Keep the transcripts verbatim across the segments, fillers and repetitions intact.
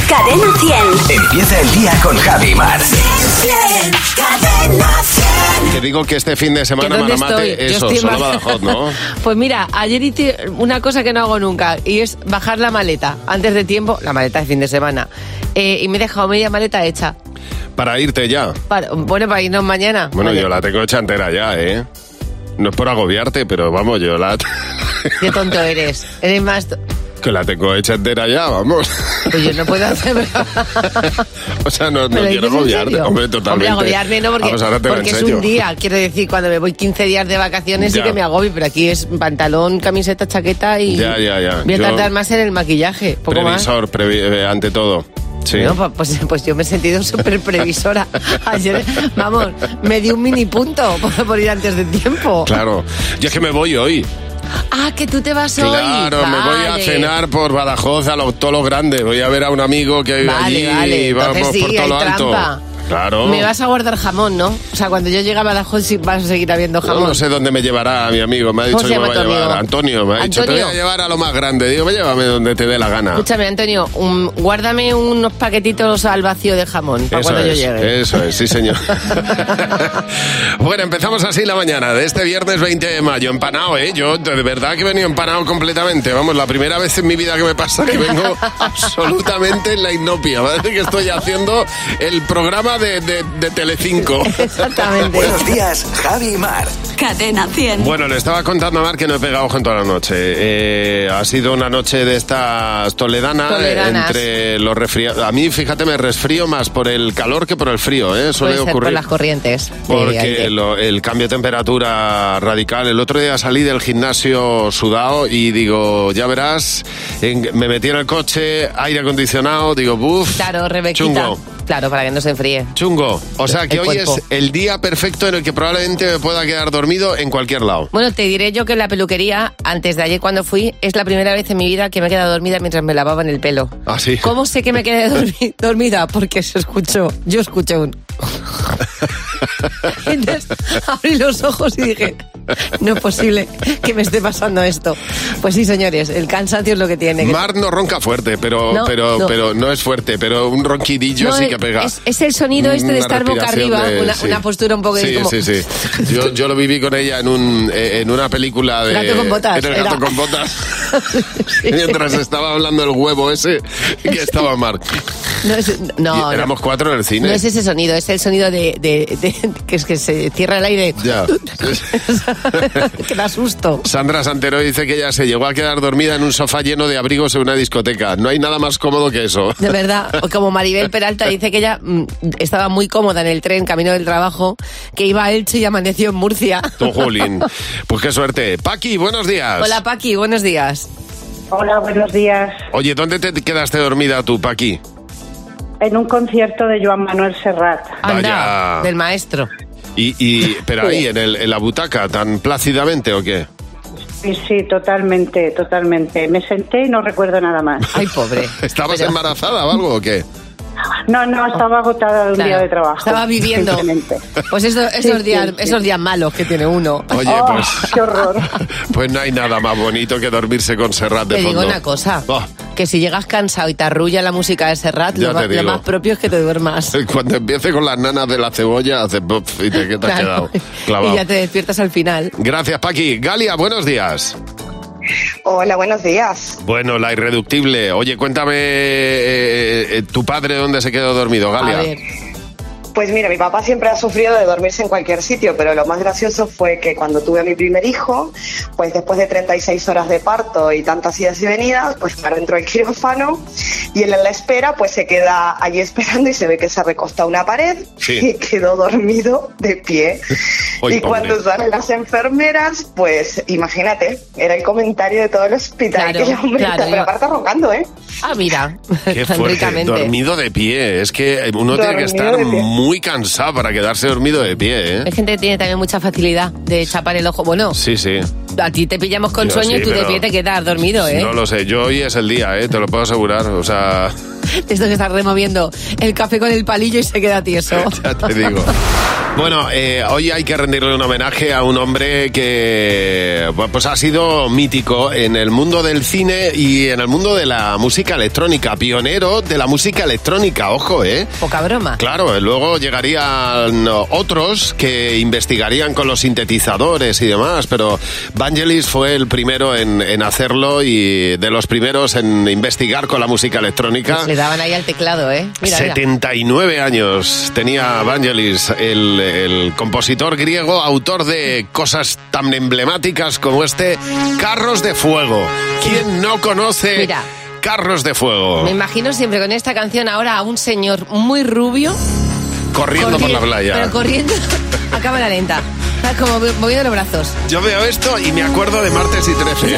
Cadena cien. Empieza el día con Javi Mar. Cadena cien. Te digo que este fin de semana, ¿Dónde Maramate, estoy? eso, Yo estoy solo en Badajoz, ¿no? Pues mira, ayer hice una cosa que no hago nunca y es bajar la maleta antes de tiempo, la maleta de fin de semana, eh, y me he dejado media maleta hecha. Para irte ya. Para, bueno, para irnos mañana. Bueno, Oye, yo la tengo hecha entera ya, ¿eh? No es por agobiarte, pero vamos, yo la... Qué tonto eres. Eres más... to- que la tengo hecha entera ya, vamos. Pues yo no puedo hacer... O sea, no, no ¿Me lo quiero dices en agobiarte, serio? hombre, totalmente. Hombre, agobiarme no, porque, Vamos, ahora te lo porque es enseño. un día. Quiero decir, cuando me voy quince días de vacaciones Ya. sí que me agobio, pero aquí es pantalón, camiseta, chaqueta y... Ya, ya, ya. Voy a Yo- tardar más en el maquillaje, poco más. Previsor, previ- eh, ante todo. Sí. No, pa- pues, pues yo me he sentido súper previsora. Ayer, vamos, me di un mini punto por, por ir antes de tiempo. Claro. Yo es que me voy hoy. Ah, que tú te vas hoy. Claro, me voy a Vale. cenar por Badajoz a lo, todo lo grande. Voy a ver a un amigo que vive Vale, allí vale. y Entonces vamos sí, por todo hay lo alto. trampa. Claro. Me vas a guardar jamón, ¿no? O sea, cuando yo llegue a Badajoz sí vas a seguir habiendo No, jamón. no sé dónde me llevará mi amigo. Me ha dicho ¿Cómo se que me llama va a tu llevar. amigo? Antonio, me ha dicho, te voy ¿Antonio? a llevar a lo más grande. Digo, llévame donde te dé la gana. Escúchame, Antonio, un- guárdame unos paquetitos al vacío de jamón para Eso cuando es, yo llegue. eso es, sí señor. Bueno, empezamos así la mañana de este viernes veinte de mayo, empanado, ¿eh? Yo de verdad que he venido empanado completamente. Vamos, la primera vez en mi vida que me pasa que vengo absolutamente en la inopia. Parece que estoy haciendo el programa de, de, de Telecinco. Exactamente. Buenos días, Javi Mar. Cadena cien. Bueno, le estaba contando a Mar que no he pegado ojo en toda la noche. Eh, ha sido una noche de estas toledanas, Toledanas. entre los resfriados. A mí, fíjate, me resfrío más por el calor que por el frío, ¿eh? Suele Puede ser ocurrir. por las corrientes. de Porque aire. lo- el cambio de temperatura radical. El otro día salí del gimnasio sudado y digo, ya verás, en- me metí en el coche, aire acondicionado, digo, buf, Claro, Rebequita. chungo. Claro, para que no se enfríe. Chungo. O sea que El hoy cuerpo. es el día perfecto en el que probablemente me pueda quedar dormido en cualquier lado. Bueno, te diré yo que en la peluquería, antes de ayer cuando fui, es la primera vez en mi vida que me he quedado dormida mientras me lavaban el pelo. ¿Ah, sí? ¿Cómo sé que me quedé dormi- dormida? Porque se escuchó, yo escuché un... Entonces abrí los ojos y dije, no es posible que me esté pasando esto. Pues sí, señores, el cansancio es lo que tiene. que- Mar no ronca fuerte, pero No, pero no. pero no es fuerte, pero un ronquidillo No, sí es- que pega. Es, es el sonido este de Una estar boca respiración arriba, de- una, sí. una postura un poco Sí, como... sí, sí. Yo, yo lo viví con ella en un eh, en una película de Gato con botas, en el gato era. con botas. Sí. Mientras estaba hablando el huevo ese que estaba Mar. No, es, no, Y éramos no. cuatro en el cine. No es ese sonido, es el sonido de, de- de- que es que se cierra el aire. Ya. Que da susto. Sandra Santero dice que ella se llegó a quedar dormida en un sofá lleno de abrigos en una discoteca. No hay nada más cómodo que eso. De verdad, o como Maribel Peralta dice que ella mm, estaba muy cómoda en el tren camino del trabajo, que iba a Elche y amaneció en Murcia. Don Jolín. Pues qué suerte. Paqui, buenos días. Hola Paqui, buenos días. Hola, buenos días. Oye, ¿dónde te quedaste dormida tú, Paqui? En un concierto de Joan Manuel Serrat. Anda, Vaya. del maestro. Y, y pero ahí, en, el, en la butaca, tan plácidamente o qué? Sí, sí, totalmente, totalmente. Me senté y no recuerdo nada más. Ay, pobre. ¿Estabas Pero- embarazada o algo o qué? No, no, estaba agotada de un Claro, día de trabajo. Estaba viviendo. simplemente. Pues eso- esos, Sí, sí, días, sí. esos días malos que tiene uno. Oye, Oh, pues, qué horror. pues no hay nada más bonito que dormirse con Serrat de Te fondo. digo una cosa, Oh, que si llegas cansado y te arrulla la música de Serrat, Ya lo, te ma- lo digo. más propio es que te duermas. cuando empiece con las nanas de la cebolla, hace puff y te, que te has Claro. quedado clavado. Y ya te despiertas al final. Gracias, Paqui. Galia, buenos días. Hola, buenos días. Bueno, la irreductible. Oye, cuéntame, eh, eh, ¿tu padre dónde se quedó dormido, Galia? A ver, Pues mira, mi papá siempre ha sufrido de dormirse en cualquier sitio, pero lo más gracioso fue que cuando tuve a mi primer hijo, pues después de treinta y seis horas de parto y tantas idas y venidas, pues claro, entró el quirófano y él en la espera pues se queda allí esperando y se ve que se recosta a una pared Sí. y quedó dormido de pie. Ay, y pobre. cuando salen las enfermeras, pues imagínate, era el comentario de todo el hospital. Claro, que el hombre claro, está, pero yo- aparte roncando, ¿eh? ah, mira, Qué tan fuerte, ricamente. dormido de pie. Es que uno tiene que Dormido estar de pie. muy cansado para quedarse dormido de pie, ¿eh? Hay gente que tiene también mucha facilidad de chapar el ojo. Bueno, Sí, sí. a ti te pillamos con Yo sueño sí, y tú de pero pie te quedas dormido, ¿eh? No lo sé, yo hoy es el día, ¿eh? Te lo puedo asegurar. O sea, Esto que está removiendo el café con el palillo y se queda tieso. Ya te digo. Bueno, eh, hoy hay que rendirle un homenaje a un hombre que pues ha sido mítico en el mundo del cine y en el mundo de la música electrónica, pionero de la música electrónica, ojo, ¿eh? Poca broma. Claro, luego llegarían otros que investigarían con los sintetizadores y demás, pero Vangelis fue el primero en, en hacerlo y de los primeros en investigar con la música electrónica. Pues le daban ahí al teclado, ¿eh? Mira, setenta y nueve mira. años tenía Vangelis, el, el compositor griego, autor de cosas tan emblemáticas como este Carros de Fuego. ¿Quién no conoce Mira, Carros de Fuego? Me imagino siempre con esta canción ahora a un señor muy rubio Corriendo por la playa. Pero corriendo a cámara lenta. ¿Sabes? Como moviendo los brazos. Yo veo esto y me acuerdo de Martes y trece.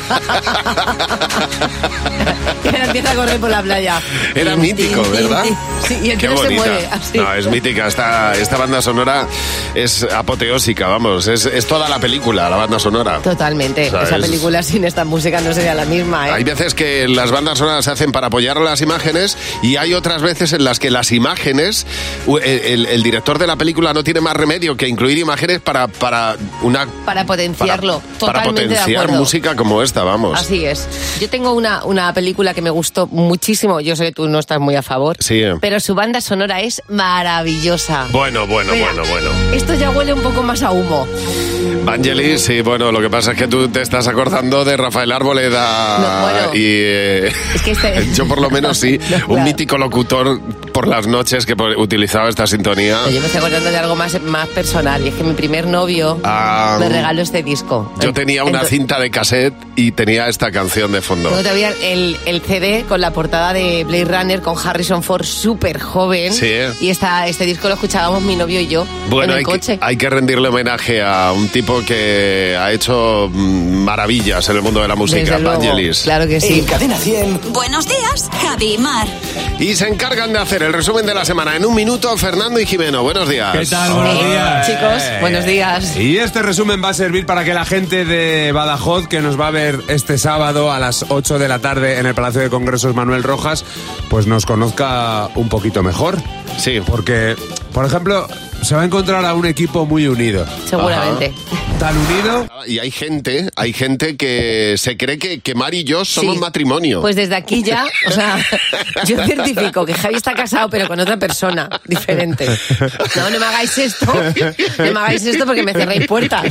Y ahora empieza a correr por la playa. Era mítico, ¿verdad? Sí, y el Qué tío se bonita. mueve así. No, es mítica. Esta, esta banda sonora es apoteósica, vamos. Es, es toda la película, la banda sonora. Totalmente. O sea, Esa es- película sin esta música no sería la misma, ¿eh? Hay veces que las bandas sonoras se hacen para apoyar a las imágenes y hay otras veces en las que las imágenes, el, el- el director de la película no tiene más remedio que incluir imágenes para, para una... Para potenciarlo. Para, para Totalmente de potenciar acuerdo. música como esta, vamos. Así es. Yo tengo una, una película que me gustó muchísimo. Yo sé que tú no estás muy a favor. Sí. Pero su banda sonora es maravillosa. Bueno, bueno, Mira, bueno, bueno. Esto ya huele un poco más a humo. Vangelis, sí, bueno, lo que pasa es que tú te estás acordando de Rafael Arboleda No, bueno. y eh, Es que este- yo por lo menos sí, No, un claro. mítico locutor por las noches que por- utilizaba esta sintonía. Yo me estoy acordando de algo más, más personal. Y es que mi primer novio Ah, me regaló este disco. Yo tenía una Ento- cinta de cassette y tenía esta canción de fondo. Luego todavía el, el C D con la portada de Blade Runner con Harrison Ford súper joven. Sí. Y esta, este disco lo escuchábamos mi novio y yo Bueno, en hay el coche. que, hay que rendirle homenaje a un tipo que ha hecho mm, maravillas en el mundo de la música, Desde luego. Vangelis. Claro que sí. En Cadena cien. Buenos días, Javi y Mar. Y se encargan de hacer el resumen de la semana en un minuto, Fernando y Jimeno. Buenos días. ¿Qué tal? Buenos Eh, días. chicos, buenos días. Y este resumen va a servir para que la gente de Badajoz, que nos va a ver este sábado a las ocho de la tarde en el Palacio de Congresos Manuel Rojas, pues nos conozca un poquito mejor. Sí. Porque, por ejemplo, se va a encontrar a un equipo muy unido. Seguramente. Tan unido. Y hay gente, hay gente que se cree que, que Mar y yo somos Sí. matrimonio. Pues desde aquí ya, o sea, yo certifico que Javi está casado, pero con otra persona diferente. No, no me hagáis esto, no me hagáis esto porque me cerráis puertas.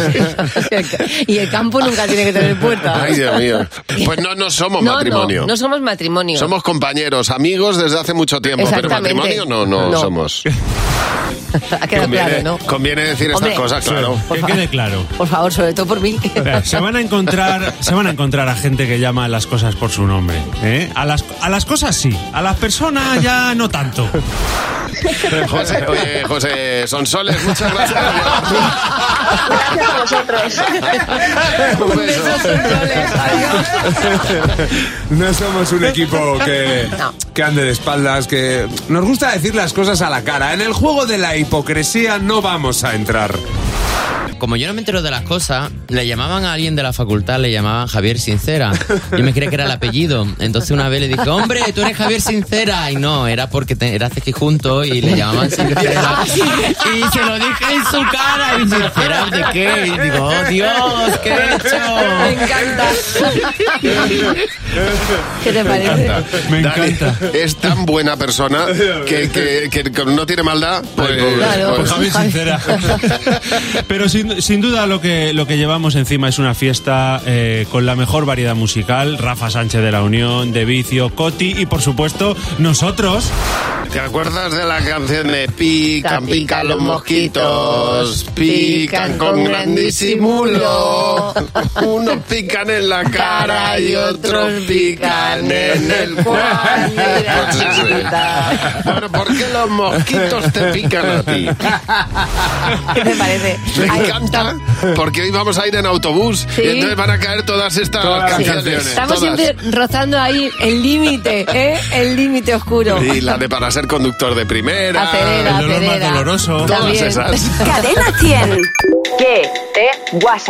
Y el campo nunca tiene que tener puertas. Ay, Dios mío. Pues no, no somos No, matrimonio. no, no somos matrimonio. Somos compañeros, amigos desde hace mucho tiempo, pero Exactamente. matrimonio no, no, No. somos. Ha quedado Conviene, claro, ¿no? conviene decir Hombre, estas cosas, claro. Por Que fa- quede claro. Por favor, sobre todo por mí. Se van a encontrar, se van a encontrar a gente que llama a las cosas por su nombre. ¿eh? A las, a las cosas sí, a las personas ya no tanto. José, oye, José Sonsoles, muchas gracias. Gracias a vosotros. Un beso. No somos un equipo que, No. que ande de espaldas, que nos gusta decir las cosas a la cara. En el juego de la hipocresía no vamos a entrar. Como yo no me entero de las cosas, le llamaban a alguien de la facultad, le llamaban Javier Sincera. Yo me creía que era el apellido. Entonces una vez le dije, hombre, tú eres Javier Sincera. Y no, era porque te, era juntos y le llamaban Sincera. Y se lo dije en su cara. Y Sincera, ¿de qué? Y digo, oh Dios, ¿qué he hecho? Me encanta. ¿Qué te parece? Me Dani encanta. es tan buena persona que, que, que no tiene maldad. Pues, Claro. pues- Pues Javi Sincera. Pero sin, sin duda lo que, lo que llevamos encima es una fiesta eh, con la mejor variedad musical. Rafa Sánchez de La Unión, De Vicio, Coti y por supuesto nosotros. ¿Te acuerdas de la canción de Pican, Pican pican los los mosquitos, pican con gran disimulo? Unos pican en la cara y otros pican en el cual. Bueno, ¿por qué los mosquitos te pican a ti? ¿Qué te parece? Me Ay, encanta, porque hoy vamos a ir en autobús Sí. y entonces van a caer todas estas Todas las canciones. canciones. Estamos todas. siempre rozando ahí el límite, ¿eh? El límite oscuro. Y la de para ser conductor de primera. Acelera, El dolor más acelera. doloroso. Todas También. esas. Cadena cien. ¿Qué te WhatsApp?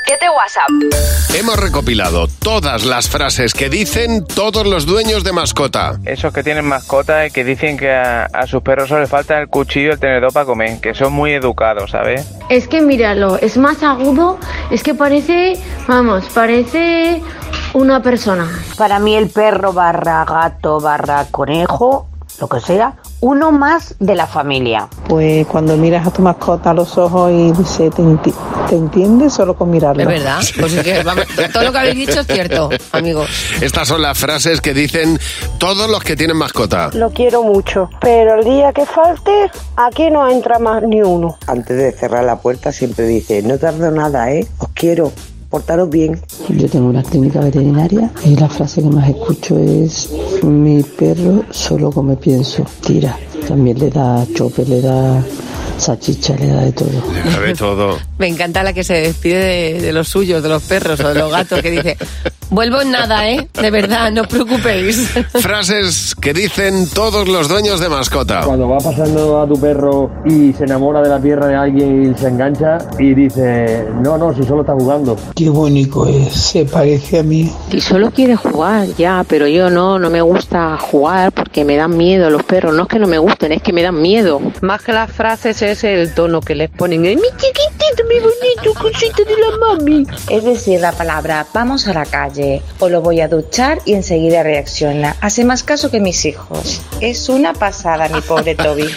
siete WhatsApp. Hemos recopilado todas las frases que dicen todos los dueños de mascota. Esos que tienen mascotas y que dicen que a, a sus perros solo les falta el cuchillo y el tenedor para comer, que son muy educados, ¿sabes? Es que míralo, es más agudo, es que parece, vamos, parece una persona. Para mí el perro barra gato barra conejo, lo que sea, uno más de la familia. Pues cuando miras a tu mascota a los ojos y dice, te, enti- te entiendes solo con mirarlo. Es verdad, pues es que vamos, todo lo que habéis dicho es cierto, amigos. Estas son las frases que dicen todos los que tienen mascota. Lo quiero mucho, pero el día que falte, aquí no entra más ni uno. Antes de cerrar la puerta siempre dice, no tardo nada, ¿eh? Os quiero. Portaros bien. Yo tengo una clínica veterinaria y la frase que más escucho es mi perro solo come pienso, tira. También le da chope, le da salchicha, le da de todo. Le da de todo. Me encanta la que se despide de, de los suyos, de los perros o de los gatos, que dice, vuelvo en nada, ¿eh? De verdad, no os preocupéis. Frases que dicen todos los dueños de mascota. Cuando va pasando a tu perro y se enamora de la tierra de alguien y se engancha y dice, no, no, si solo está jugando. Qué bonito es, se parece a mí. Y solo quiere jugar, ya, pero yo no, no me gusta jugar porque me dan miedo los perros. No es que no me gusten, es que me dan miedo. Más que las frases es el tono que les ponen. ¡Mi chiquitito, mi bonito, cosita de la mami! Es decir, la palabra vamos a la calle o lo voy a duchar y enseguida reacciona. Hace más caso que mis hijos. Es una pasada, mi pobre Toby.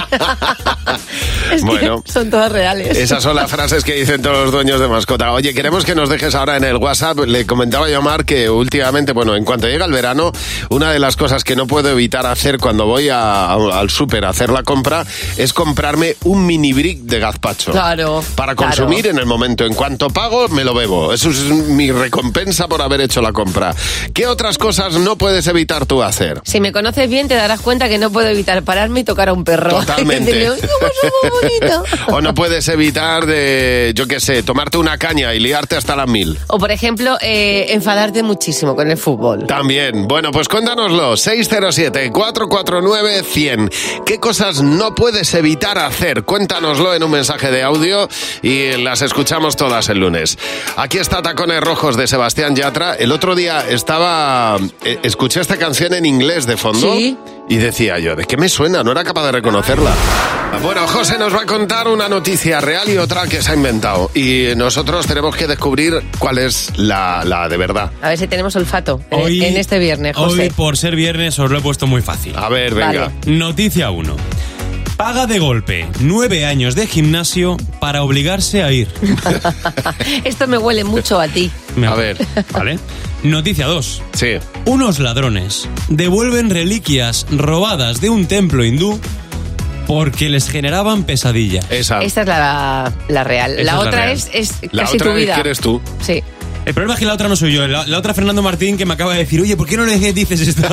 Es que bueno, son todas reales. Esas son las frases que dicen todos los dueños de mascota. Oye, queremos que nos dejes ahora en el WhatsApp. Le comentaba yo a Mar que últimamente, bueno, en cuanto llega el verano, una de las cosas que no puedo evitar hacer cuando voy a, a, al súper a hacer la compra es comprarme un mini brick de gazpacho. Claro. Para consumir claro. en el momento. En cuanto pago, me lo bebo. Eso es mi recompensa por haber hecho la compra. ¿Qué otras cosas no puedes evitar tú hacer? Si me conoces bien, te darás cuenta que no puedo evitar pararme y tocar a un perro. Totalmente. bonito. O no puedes evitar de, yo qué sé, tomarte una caña y liarte hasta las mil. O, por ejemplo, eh, enfadarte muchísimo con el fútbol. También. Bueno, pues cuéntanoslo. seis cero siete, cuatro cuatro nueve, cien. ¿Qué cosas no puedes evitar hacer? Cuéntanoslo en un mensaje de audio y las escuchamos todas el lunes. Aquí está Tacones Rojos de Sebastián Yatra. El otro día estaba... Eh, escuché esta canción en inglés de fondo. ¿Sí? Y decía yo, ¿de qué me suena? No era capaz de reconocerla. Bueno, José nos va a contar una noticia real y otra que se ha inventado. Y nosotros tenemos que descubrir cuál es la, la de verdad. A ver si tenemos olfato hoy, en este viernes, José. Hoy, por ser viernes, os lo he puesto muy fácil. A ver, venga. Vale. Noticia uno. Paga de golpe nueve años de gimnasio para obligarse a ir. Esto me huele mucho a ti. A ver. Vale. Noticia dos. Sí. Unos ladrones devuelven reliquias robadas de un templo hindú porque les generaban pesadilla. Esa. Esta es la, la real. Esa la es otra la real. es, es la casi otra tu vida. Es que eres tú. Sí. El problema es que la otra no soy yo, la, la otra Fernando Martín, que me acaba de decir, oye, ¿por qué no le dices esto?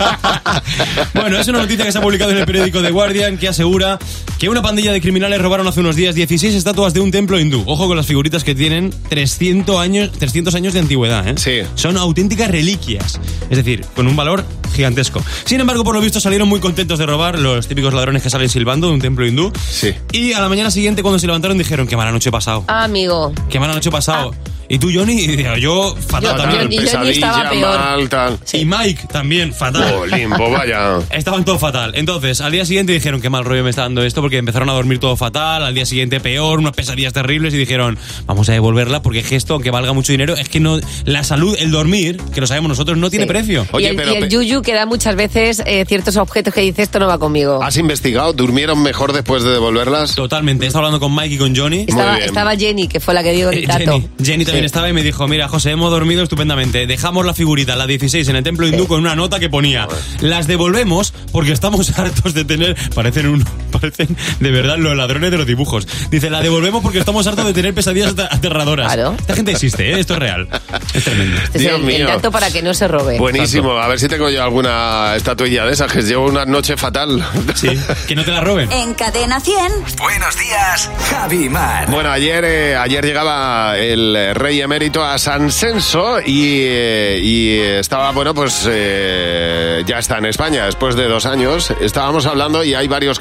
Bueno, es una noticia que se ha publicado en el periódico The Guardian que asegura que una pandilla de criminales robaron hace unos días dieciséis estatuas de un templo hindú. Ojo con las figuritas que tienen trescientos años, trescientos años de antigüedad, ¿eh? Sí. Son auténticas reliquias, es decir, con un valor gigantesco. Sin embargo, por lo visto salieron muy contentos de robar, los típicos ladrones que salen silbando de un templo hindú. Sí. Y a la mañana siguiente, cuando se levantaron, dijeron, qué mala noche he pasado. Ah, amigo. Qué mala noche he pasado. Ah. ¿Y tú, Johnny? Y digo, yo, fatal yo, también. Johnny, Johnny estaba peor. Mal, tal. Sí. Y Mike también, fatal. Oh, limbo, vaya. Estaban todos fatal. Entonces, al día siguiente dijeron, qué mal rollo me está dando esto, porque empezaron a dormir todo fatal, al día siguiente peor, unas pesadillas terribles, y dijeron, vamos a devolverla, porque es esto, aunque valga mucho dinero, es que no, la salud, el dormir, que lo sabemos nosotros, no tiene sí. precio. Oye, y el, pero, y el yuyu que da muchas veces eh, ciertos objetos que dice, esto no va conmigo. ¿Has investigado? ¿Durmieron mejor después de devolverlas? Totalmente. He estado hablando con Mike y con Johnny. Estaba, estaba Jenny, que fue la que dio el dato. Jenny, Jenny también sí. estaba y me dijo, mira, José, hemos dormido estupendamente. Dejamos la figurita, la dieciséis, en el templo hindú sí. con una nota que ponía, las devolvemos porque estamos hartos de tener... Parecen un, parecen de verdad los ladrones de los dibujos. Dice, la devolvemos porque estamos hartos de tener pesadillas aterradoras. Claro. Esta gente existe, ¿eh? Esto es real. Es tremendo. Este Dios es el, el dato para que no se robe. Buenísimo. A ver si tengo yo alguna estatuilla de esas, que llevo una noche fatal. Sí, que no te la roben. En Cadena cien. Buenos días, Javi Mar. Bueno, ayer, eh, ayer llegaba el rey emérito a San Censo y, eh, y estaba, bueno, pues eh, ya está en España después de dos años. Estábamos hablando y hay varios comentarios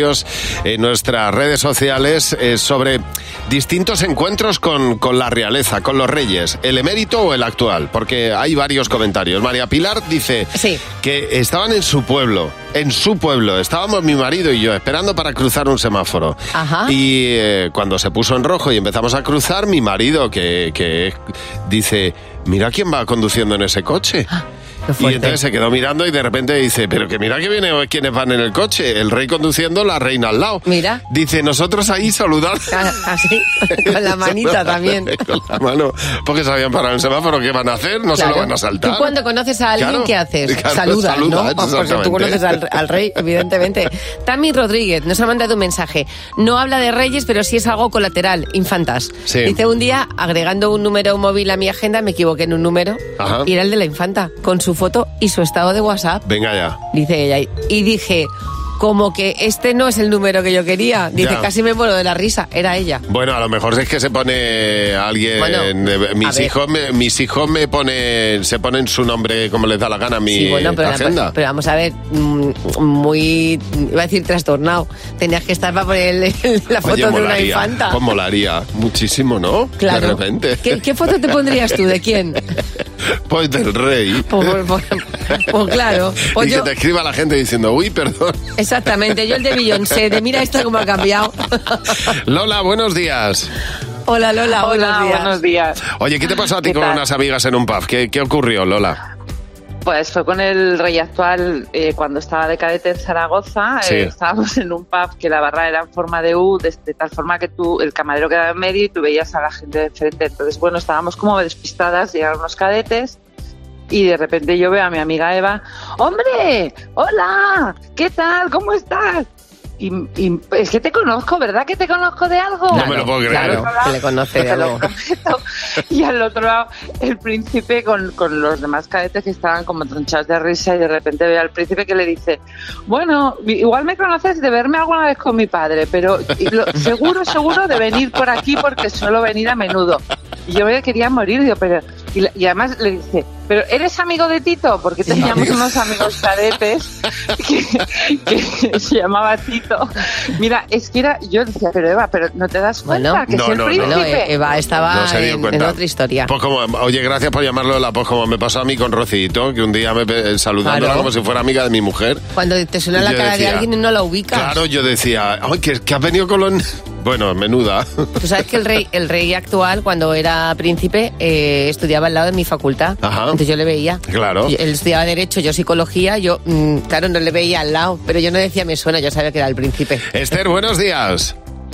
comentarios en nuestras redes sociales eh, sobre distintos encuentros con, con la realeza, con los reyes, el emérito o el actual, porque hay varios comentarios. María Pilar dice sí. que estaban en su pueblo, en su pueblo, estábamos mi marido y yo esperando para cruzar un semáforo. Ajá. Y eh, cuando se puso en rojo y empezamos a cruzar, mi marido que, que dice, mira quién va conduciendo en ese coche. Y entonces se quedó mirando y de repente dice, pero que mira que viene quienes van en el coche, el rey conduciendo, la reina al lado. Mira. Dice, nosotros ahí saludando. Así, con la manita también. Con la mano, porque se habían parado en el semáforo, ¿qué van a hacer? No Claro. se lo van a saltar. Tú cuando conoces a alguien, Claro, ¿qué haces? claro, Saludas, saludas, ¿no? Porque tú conoces al, al rey, evidentemente. Tami Rodríguez nos ha mandado un mensaje. No habla de reyes, pero sí es algo colateral, infantas. Sí. Dice, un día, agregando un número móvil a mi agenda, me equivoqué en un número. Ajá. Y era el de la infanta, con su foto y su estado de WhatsApp. Venga ya. Dice ella. Y dije, como que este no es el número que yo quería. Dice, Ya. casi me muero de la risa. Era ella. Bueno, a lo mejor es que se pone alguien... Bueno, eh, mis, a ver. hijos me, mis hijos me ponen, se ponen su nombre como les da la gana a mi Sí, bueno, pero, agenda. pero vamos a ver, mm, muy, iba a decir trastornado. Tenías que estar para poner la foto Oye, de una molaría, infanta. Pues molaría muchísimo, ¿no? Claro. De repente. ¿Qué, qué foto te pondrías tú? ¿De quién? Pues del rey. Pues, pues- pues claro. Pues y yo- que te escriba la gente diciendo, uy, perdón. exactamente, yo el de Beyoncé, de mira esto cómo ha cambiado. Lola, buenos días. Hola Lola, buenos días. buenos días. Oye, ¿qué te pasó a ti ¿Qué con tal? unas amigas en un pub? ¿Qué, qué ocurrió, Lola? Pues fue con el rey actual eh, cuando estaba de cadete en Zaragoza. Sí. Eh, estábamos en un pub que la barra era en forma de U, de, de tal forma que tú, el camarero quedaba en medio y tú veías a la gente de enfrente. Entonces, bueno, estábamos como despistadas, llegaron los cadetes y de repente yo veo a mi amiga Eva, ¡hombre! ¡Hola! ¿Qué tal? ¿Cómo estás? Y, y es que te conozco, ¿verdad que te conozco de algo? No me lo puedo creer. Claro, que le conoce de Te lo algo. prometo. Y al otro lado, el príncipe con, con los demás cadetes que estaban como tronchados de risa y de repente ve al príncipe que le dice, bueno, igual me conoces de verme alguna vez con mi padre, pero y lo- seguro, seguro de venir por aquí porque suelo venir a menudo. Y yo me quería morir, digo, pero... Y, la- y además le dice, ¿pero eres amigo de Tito? Porque teníamos unos amigos cadetes que, que se llamaba Tito. Mira, es que era... Yo decía, pero Eva, pero ¿no te das cuenta Bueno, que No, es el no, no. príncipe? No, eh, Eva estaba No se dio en, cuenta. en otra historia. Pues como, oye, gracias por llamarlo Lola, pues como me pasó a mí con Rocito, que un día me pe- saludándola Claro. como si fuera amiga de mi mujer. Cuando te suena la Yo cara de decía, alguien y no la ubicas. Claro, yo decía, ay, que, que has venido con los... Bueno, menuda. Tú sabes que el rey, el rey actual, cuando era príncipe, eh, estudiaba al lado de mi facultad. Ajá. Entonces yo le veía. Claro. Yo- Él estudiaba Derecho, yo Psicología. Yo, mm, claro, no le veía al lado. Pero yo no decía me suena, yo sabía que era el príncipe. Esther, buenos días.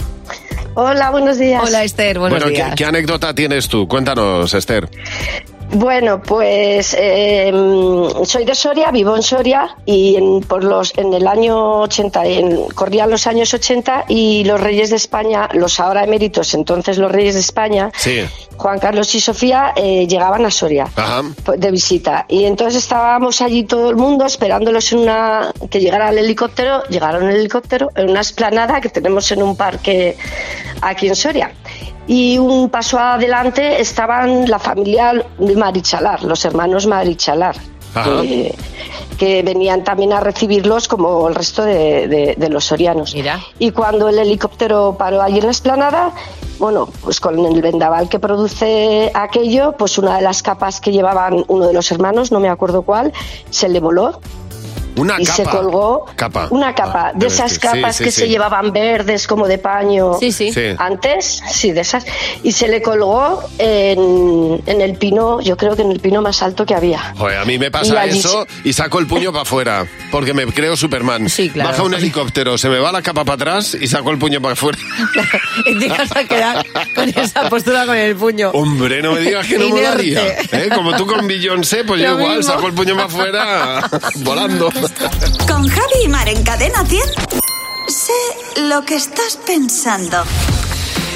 Hola, buenos días. Hola, Esther, buenos bueno, ¿qué, días. qué anécdota tienes tú? Cuéntanos, Esther. Bueno, pues eh, soy de Soria, vivo en Soria y en, por los, en el año ochenta, en, corrían los años ochenta y los reyes de España, los ahora eméritos, entonces los reyes de España, Sí. Juan Carlos y Sofía, eh, llegaban a Soria Ajá. pues, de visita. Y entonces estábamos allí todo el mundo esperándolos en una, que llegara el helicóptero, llegaron el helicóptero en una explanada que tenemos en un parque aquí en Soria. Y un paso adelante estaban la familia de Marichalar, los hermanos Marichalar, Ajá. que, que venían también a recibirlos como el resto de, de- de los sorianos. Mira. Y cuando el helicóptero paró allí en la explanada, bueno, pues con el vendaval que produce aquello, pues una de las capas que llevaban uno de los hermanos, no me acuerdo cuál, se le voló. Una y capa. se colgó Capa. una capa Ah, de debe esas ser. capas Sí, sí, que sí. se llevaban verdes como de paño Sí, sí. Sí. antes, sí, de esas, y se le colgó en, en el pino, yo creo que en el pino más alto que había. Joder, a mí me Y pasa allí eso y saco el puño para afuera, porque me creo Superman. Sí, claro. Baja un helicóptero, se me va la capa para atrás y saco el puño para afuera. Y te vas a quedar con esa postura con el puño. Hombre, no me digas que no Inerte. molaría. ¿Eh? Como tú con Beyoncé, pues yo Lo igual mismo. saco el puño para afuera volando. Con Javi y Mar en Cadena cien. Sé lo que estás pensando.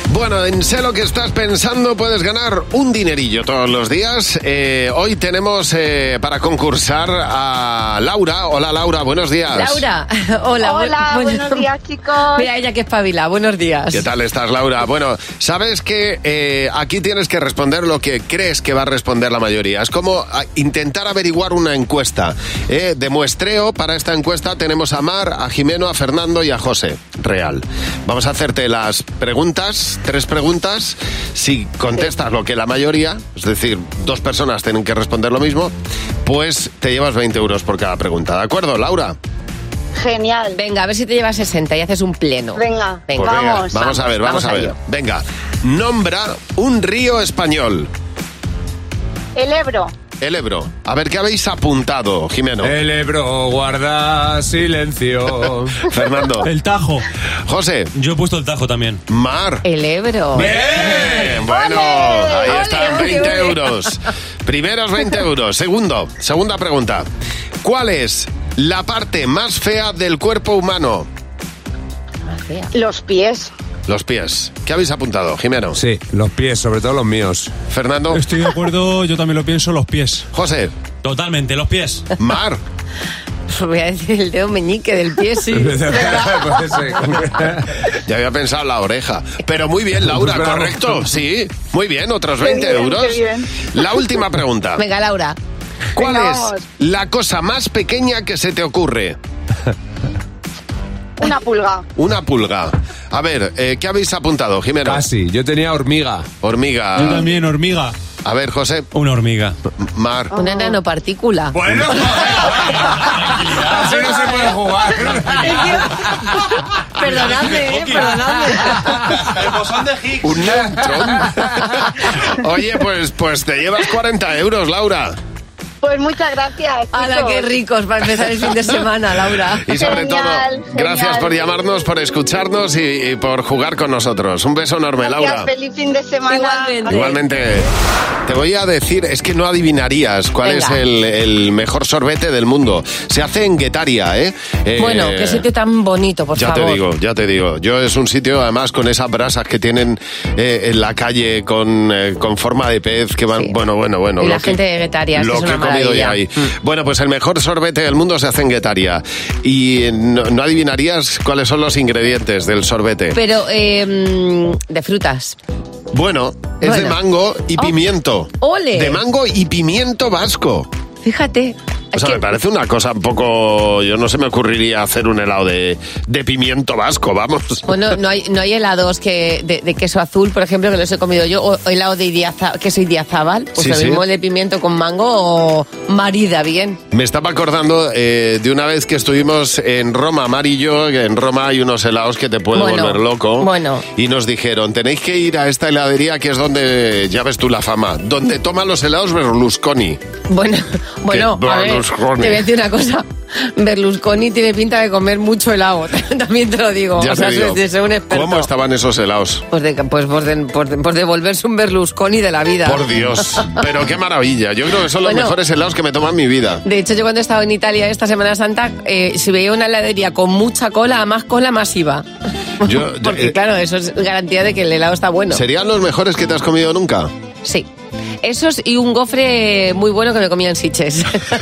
Bueno, en Sé lo que estás pensando puedes ganar un dinerillo todos los días. Eh, hoy tenemos eh, para concursar a Laura. Hola Laura, buenos días. Laura, hola. Hola, bu- buenos días, chicos. Mira ella que espabila, buenos días. ¿Qué tal estás, Laura? Bueno, sabes que eh, aquí tienes que responder lo que crees que va a responder la mayoría. Es como a, intentar averiguar una encuesta. Eh, de muestreo para esta encuesta tenemos a Mar, a Jimeno, a Fernando y a José. Real. Vamos a hacerte las preguntas, tres preguntas. Si contestas lo que la mayoría, es decir, dos personas tienen que responder lo mismo, pues te llevas veinte euros por cada pregunta. ¿De acuerdo, Laura? Genial. Venga, a ver si te llevas sesenta y haces un pleno. Venga, Pues venga, vamos. vamos a ver, vamos, vamos a a ver. ello. Venga, nombra un río español. El Ebro. El Ebro. A ver, ¿qué habéis apuntado, Jimeno? El Ebro guarda silencio. Fernando. El Tajo. José. Yo he puesto el Tajo también. Mar. El Ebro. Bien, bueno, ahí están, veinte euros. Primeros veinte euros. Segundo, segunda pregunta. ¿Cuál es la parte más fea del cuerpo humano? Los pies. Los pies. ¿Qué habéis apuntado, Jimeno? Sí, los pies, sobre todo los míos. Fernando. Estoy de acuerdo, yo también lo pienso, los pies. José. Totalmente, los pies. Mar. Voy a decir el dedo meñique del pie, sí. Ya había pensado la oreja. Pero muy bien, Laura, correcto. Sí, muy bien, otros veinte Qué bien, euros. qué bien. La última pregunta. Venga, Laura. ¿Cuál Venga, es vamos. la cosa más pequeña que se te ocurre? Una pulga. Una pulga. A ver, eh, ¿qué habéis apuntado, Jimeno? Casi, yo tenía hormiga. Hormiga. Yo también, hormiga. A ver, José. Una hormiga. Mar. Una nanopartícula. Bueno, así no se puede jugar. Perdonadme, eh, perdonadme. El bosón de Higgs. Un neutrón. Oye, pues, pues te llevas cuarenta euros, Laura. Pues muchas gracias. ¡Hala, chicos. qué ricos para empezar el fin de semana, Laura! Y sobre Genial, todo, gracias genial. por llamarnos, por escucharnos y, y por jugar con nosotros. Un beso enorme, Gracias, Laura. feliz fin de semana. Igualmente. Igualmente, te voy a decir, es que no adivinarías cuál Venga. es el, el mejor sorbete del mundo. Se hace en Guetaria, ¿eh? Eh, Bueno, qué sitio tan bonito, por ya favor. te digo, ya te digo. Yo es un sitio, además, con esas brasas que tienen eh, en la calle con, eh, con forma de pez, que van, Sí. bueno, bueno, bueno. Y lo la que- gente de Guetaria, es Lo que es que he una comido ya maravilla. ahí. Bueno, pues el mejor sorbete del mundo se hace en Guetaria. Y no, no adivinarías cuáles son los ingredientes del sorbete. Pero eh, mm, de frutas. Bueno, es Bueno. de mango y Oh. pimiento. ¡Ole! De mango y pimiento vasco. Fíjate. O es sea, que- me parece una cosa un poco... Yo no se me ocurriría hacer un helado de, de pimiento vasco, vamos. Bueno, no hay, no hay helados que de, de queso azul, por ejemplo, que los he comido yo, o o helado de idiaza- queso idiazábal, pues Sí, lo sí. mismo el de pimiento con mango o marida bien. Me estaba acordando eh, de una vez que estuvimos en Roma, Mar y yo, que en Roma hay unos helados que te pueden Bueno, volver loco. bueno. Y nos dijeron, tenéis que ir a esta heladería que es donde, ya ves tú la fama, donde toman los helados Berlusconi. Bueno, bueno, a ver, Berlusconi. te voy a decir una cosa. Berlusconi tiene pinta de comer mucho helado, también te lo digo. Ya o sea, te digo, de ser un experto. ¿cómo estaban esos helados? Pues de, pues, pues, de, pues, de, pues de volverse un Berlusconi de la vida. Por Dios, pero qué maravilla. Yo creo que son los Bueno. mejores helados que me toman en mi vida. De hecho, yo cuando he estado en Italia esta Semana Santa, eh, si veía una heladería con mucha cola, a más cola, más iba. Yo- Porque eh, claro, eso es garantía de que el helado está bueno. ¿Serían los mejores que te has comido nunca? Sí. Esos y un gofre muy bueno que me comía en Sitges.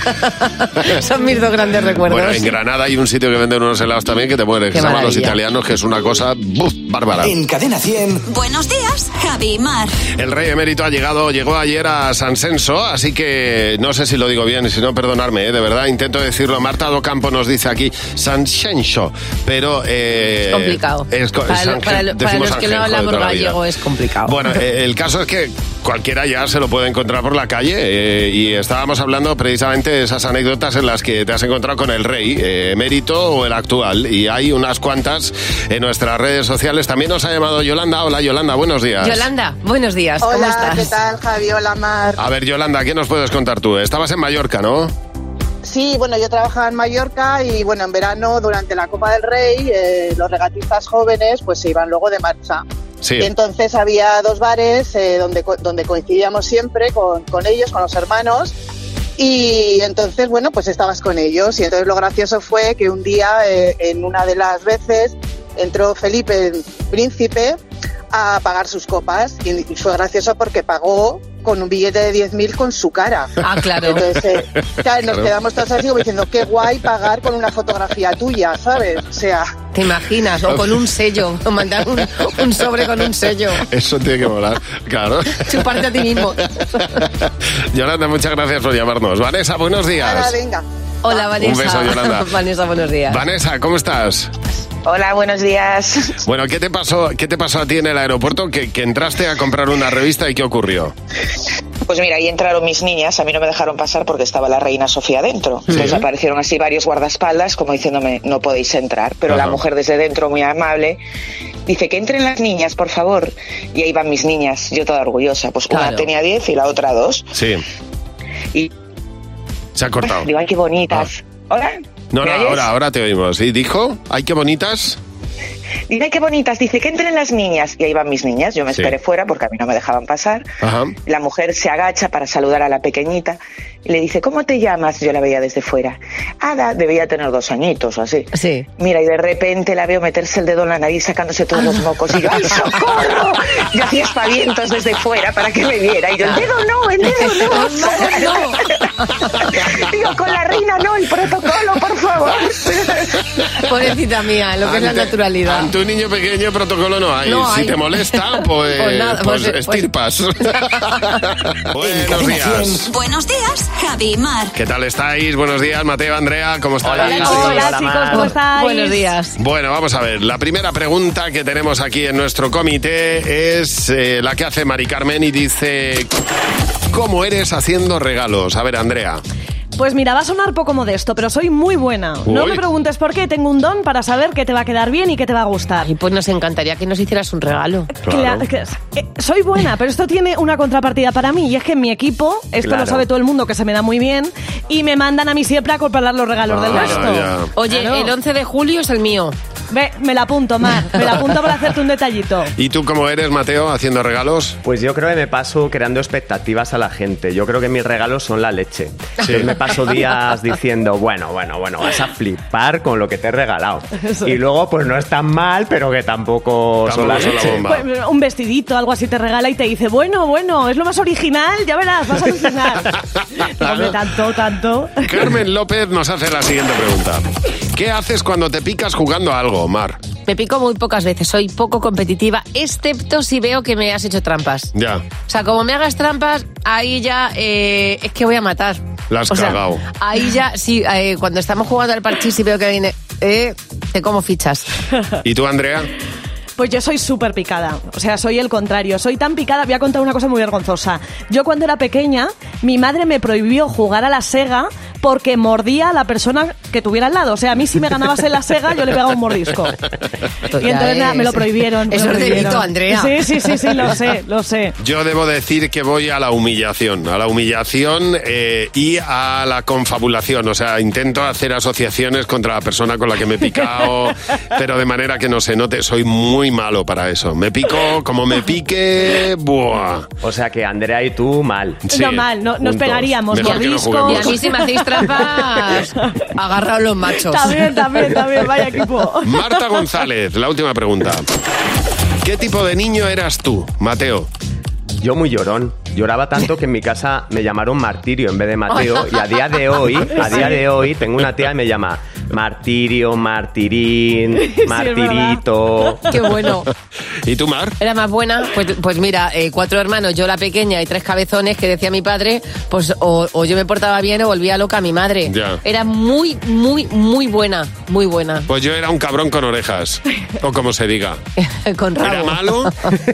Son mis dos grandes recuerdos. Bueno, en Granada hay un sitio que venden unos helados también que te mueres, que Qué se llaman los maravilla. italianos, que es una cosa ¡buf! Bárbara. En Cadena cien. Buenos días, Javi y Mar. El rey emérito ha llegado, llegó ayer a San Censo, así que no sé si lo digo bien, y si no, perdonarme, ¿eh? De verdad, intento decirlo. Marta Docampo nos dice aquí San Censo, pero... Eh, Es complicado. es co- para, San- para- para decimos los que no Sanjenjo de hablamos toda la vida. gallego es complicado. Bueno, eh, el caso es que cualquiera ya se lo puede encontrar por la calle eh, y estábamos hablando precisamente de esas anécdotas en las que te has encontrado con el rey, eh, emérito o el actual, y hay unas cuantas en nuestras redes sociales. También nos ha llamado Yolanda. Hola, Yolanda, buenos días. Yolanda, buenos días. ¿Cómo Hola, estás? ¿qué tal, Javi? Hola, Mar. A ver, Yolanda, ¿qué nos puedes contar tú? Estabas en Mallorca, ¿no? Sí, bueno, yo trabajaba en Mallorca y bueno, en verano, durante la Copa del Rey, eh, los regatistas jóvenes pues se iban luego de marcha. Sí. Y entonces había dos bares eh, donde, co- donde coincidíamos siempre con, con ellos, con los hermanos. Y entonces, bueno, pues estabas con ellos. Y entonces lo gracioso fue que un día, eh, en una de las veces, entró Felipe, el príncipe, a pagar sus copas. Y fue gracioso porque pagó con un billete de diez mil con su cara. Ah, claro. Entonces, eh, claro, nos quedamos todos así como diciendo, qué guay pagar con una fotografía tuya, ¿sabes? O sea... ¿Te imaginas? O con un sello, o mandar un, un sobre con un sello. Eso tiene que volar, claro. Chuparte a ti mismo. Yolanda, muchas gracias por llamarnos. Vanessa, buenos días. Ahora, venga. Hola, Vanessa. Un beso, Yolanda. Vanessa, buenos días. Vanessa, ¿cómo estás? Hola, buenos días. Bueno, ¿qué te pasó, qué te pasó a ti en el aeropuerto? Que, que entraste a comprar una revista y ¿qué ocurrió? Pues mira, ahí entraron mis niñas, a mí no me dejaron pasar porque estaba la reina Sofía dentro. ¿Sí? Entonces aparecieron así varios guardaespaldas como diciéndome, no podéis entrar. Pero Ajá. la mujer desde dentro, muy amable, dice que entren las niñas, por favor. Y ahí van mis niñas, yo toda orgullosa. Pues claro. Una tenía diez y la otra dos. Sí. Y... Se ha cortado. Digo, ay, qué bonitas. Ah. ¿Hola? No, no, ahora, ahora te oímos. ¿Y dijo? Ay, qué bonitas. Dice, ay, qué bonitas. Dice que entren las niñas. Y ahí van mis niñas. Yo me sí. esperé fuera porque a mí no me dejaban pasar. Ajá. La mujer se agacha para saludar a la pequeñita y le dice, ¿cómo te llamas? Yo la veía desde fuera. Ada, debía tener dos añitos o así. Sí. Mira, y de repente la veo meterse el dedo en la nariz sacándose todos los mocos. Y yo, ¡ay, socorro! Yo hacía espavientos desde fuera para que me viera. Y yo, el dedo no, el dedo no. no, no. Digo, con la reina no, el protocolo, por favor. Pobrecita mía, lo que ante, es la naturalidad. Ante un niño pequeño, protocolo no hay. No si hay. te molesta, pues, pues, nada, pues, pues estirpas. Pues... Buenos días. Buenos días, Javi y Mar. ¿Qué tal estáis? Buenos días, Mateo, Andrea, ¿cómo estáis? Hola, Hola, hola chicos, ¿cómo estáis? Buenos días. Bueno, vamos a ver. La primera pregunta que tenemos aquí en nuestro comité es eh, la que hace Mari Carmen y dice, ¿cómo eres haciendo regalos? A ver, Andrea. Pues mira, va a sonar poco modesto, pero soy muy buena. Uy. No me preguntes por qué, tengo un don para saber qué te va a quedar bien y qué te va a gustar. Y pues nos encantaría que nos hicieras un regalo. Claro. Que, eh, soy buena, pero esto tiene una contrapartida para mí, y es que en mi equipo, esto claro. lo sabe todo el mundo, que se me da muy bien, y me mandan a mí siempre a comparar los regalos ah, del resto. Ya. Oye, claro. El once de julio es el mío. Ve, me la apunto, Mar, me la apunto para hacerte un detallito. ¿Y tú cómo eres, Mateo, haciendo regalos? Pues yo creo que me paso creando expectativas a la gente. Yo creo que mis regalos son la leche. Sí. Entonces me paso días diciendo, bueno, bueno, bueno, vas a flipar con lo que te he regalado. Eso. Y luego, pues no es tan mal, pero que tampoco, tampoco son la leche. Pues, un vestidito, algo así te regala y te dice, bueno, bueno, es lo más original, ya verás, vas a alucinar. Hombre, tanto, tanto. Carmen López nos hace la siguiente pregunta. ¿Qué haces cuando te picas jugando a algo, Mar? Me pico muy pocas veces, soy poco competitiva, excepto si veo que me has hecho trampas. Ya. O sea, como me hagas trampas, ahí ya eh, es que voy a matar. La has o sea, cagado. Ahí ya, sí, eh, cuando estamos jugando al parchís y veo que viene, eh, te como fichas. ¿Y tú, Andrea? Pues yo soy súper picada, o sea, soy el contrario. Soy tan picada, voy a contar una cosa muy vergonzosa. Yo cuando era pequeña, mi madre me prohibió jugar a la Sega porque mordía a la persona que tuviera al lado. O sea, a mí si me ganabas en la Sega, yo le pegaba un mordisco. Y entonces nada, me lo prohibieron. Eso es delito, Andrea. Sí, sí, sí, sí, lo sé, lo sé. Yo debo decir que voy a la humillación, a la humillación eh, y a la confabulación. O sea, intento hacer asociaciones contra la persona con la que me he picado, pero de manera que no se note. Soy muy malo para eso. Me pico, como me pique, ¡buah! O sea que Andrea y tú, mal. Sí, no mal, no, nos pegaríamos, mordiscos. No y a mí si me hacéis trampas, agarraos los machos. También, también, también, vaya equipo. Marta González, la última pregunta. ¿Qué tipo de niño eras tú, Mateo? Yo muy llorón. Lloraba tanto que en mi casa me llamaron Martirio en vez de Mateo. Y a día de hoy, a día de hoy, tengo una tía que me llama Martirio, Martirín, Martirito. Qué bueno. ¿Y tú, Mar? Era más buena, pues, pues mira, eh, cuatro hermanos, yo la pequeña y tres cabezones que decía mi padre, pues o, o yo me portaba bien o volvía loca a mi madre. Ya. Era muy, muy, muy buena, muy buena. Pues yo era un cabrón con orejas, o como se diga. Con rabo. Era malo,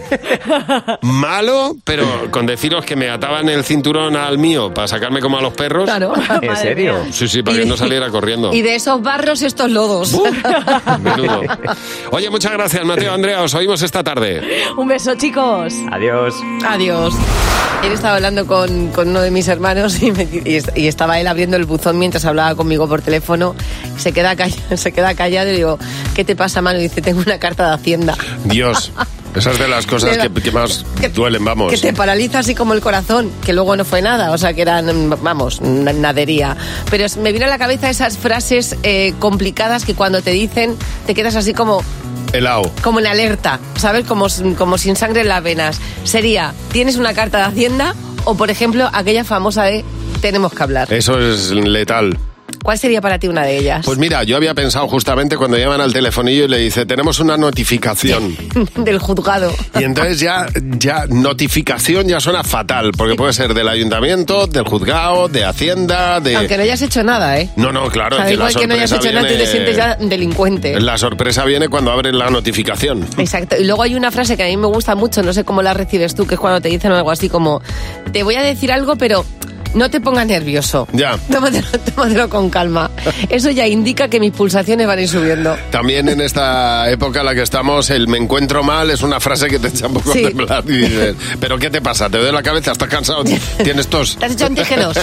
malo, pero con deciros que me ataban el cinturón al mío para sacarme como a los perros. Claro. ¿En serio? Sí, sí, para que no saliera corriendo. Y de esos barros estos lodos. Uh, menudo. Oye, muchas gracias, Mateo, Andrea, os oímos esta tarde. Un beso, chicos. Adiós. Adiós. Él estaba hablando con, con uno de mis hermanos y, me, y, y estaba él abriendo el buzón mientras hablaba conmigo por teléfono. Se queda callado, se queda callado y digo, ¿qué te pasa, mano? Y dice, tengo una carta de Hacienda. Dios. Esa es de las cosas Pero, que, que más que, duelen, vamos. Que te paraliza así como el corazón, que luego no fue nada, o sea, que eran, vamos, nadería. Pero me vino a la cabeza esas frases eh, complicadas que cuando te dicen te quedas así como... Helado. Como en alerta, ¿sabes? Como, como sin sangre en las venas. Sería, ¿tienes una carta de Hacienda? O, por ejemplo, aquella famosa de tenemos que hablar. Eso es letal. ¿Cuál sería para ti una de ellas? Pues mira, yo había pensado justamente cuando llaman al telefonillo y le dice, tenemos una notificación. Del juzgado. Y entonces ya, ya notificación ya suena fatal, porque puede ser del ayuntamiento, del juzgado, de Hacienda, de... Aunque no hayas hecho nada, ¿eh? No, no, claro. O sea, es que igual la que no hayas hecho viene... nada, tú te sientes ya delincuente. La sorpresa viene cuando abren la notificación. Exacto. Y luego hay una frase que a mí me gusta mucho, no sé cómo la recibes tú, que es cuando te dicen algo así como, te voy a decir algo, pero... no te pongas nervioso. Ya. Tómatelo, tómatelo con calma. Eso ya indica que mis pulsaciones van a ir subiendo. También en esta época en la que estamos, el me encuentro mal es una frase que te echa un poco Sí. a temblar y dices, ¿pero qué te pasa? ¿Te duele la cabeza? ¿Estás cansado? ¿Tienes tos? ¿Te has hecho antígenos?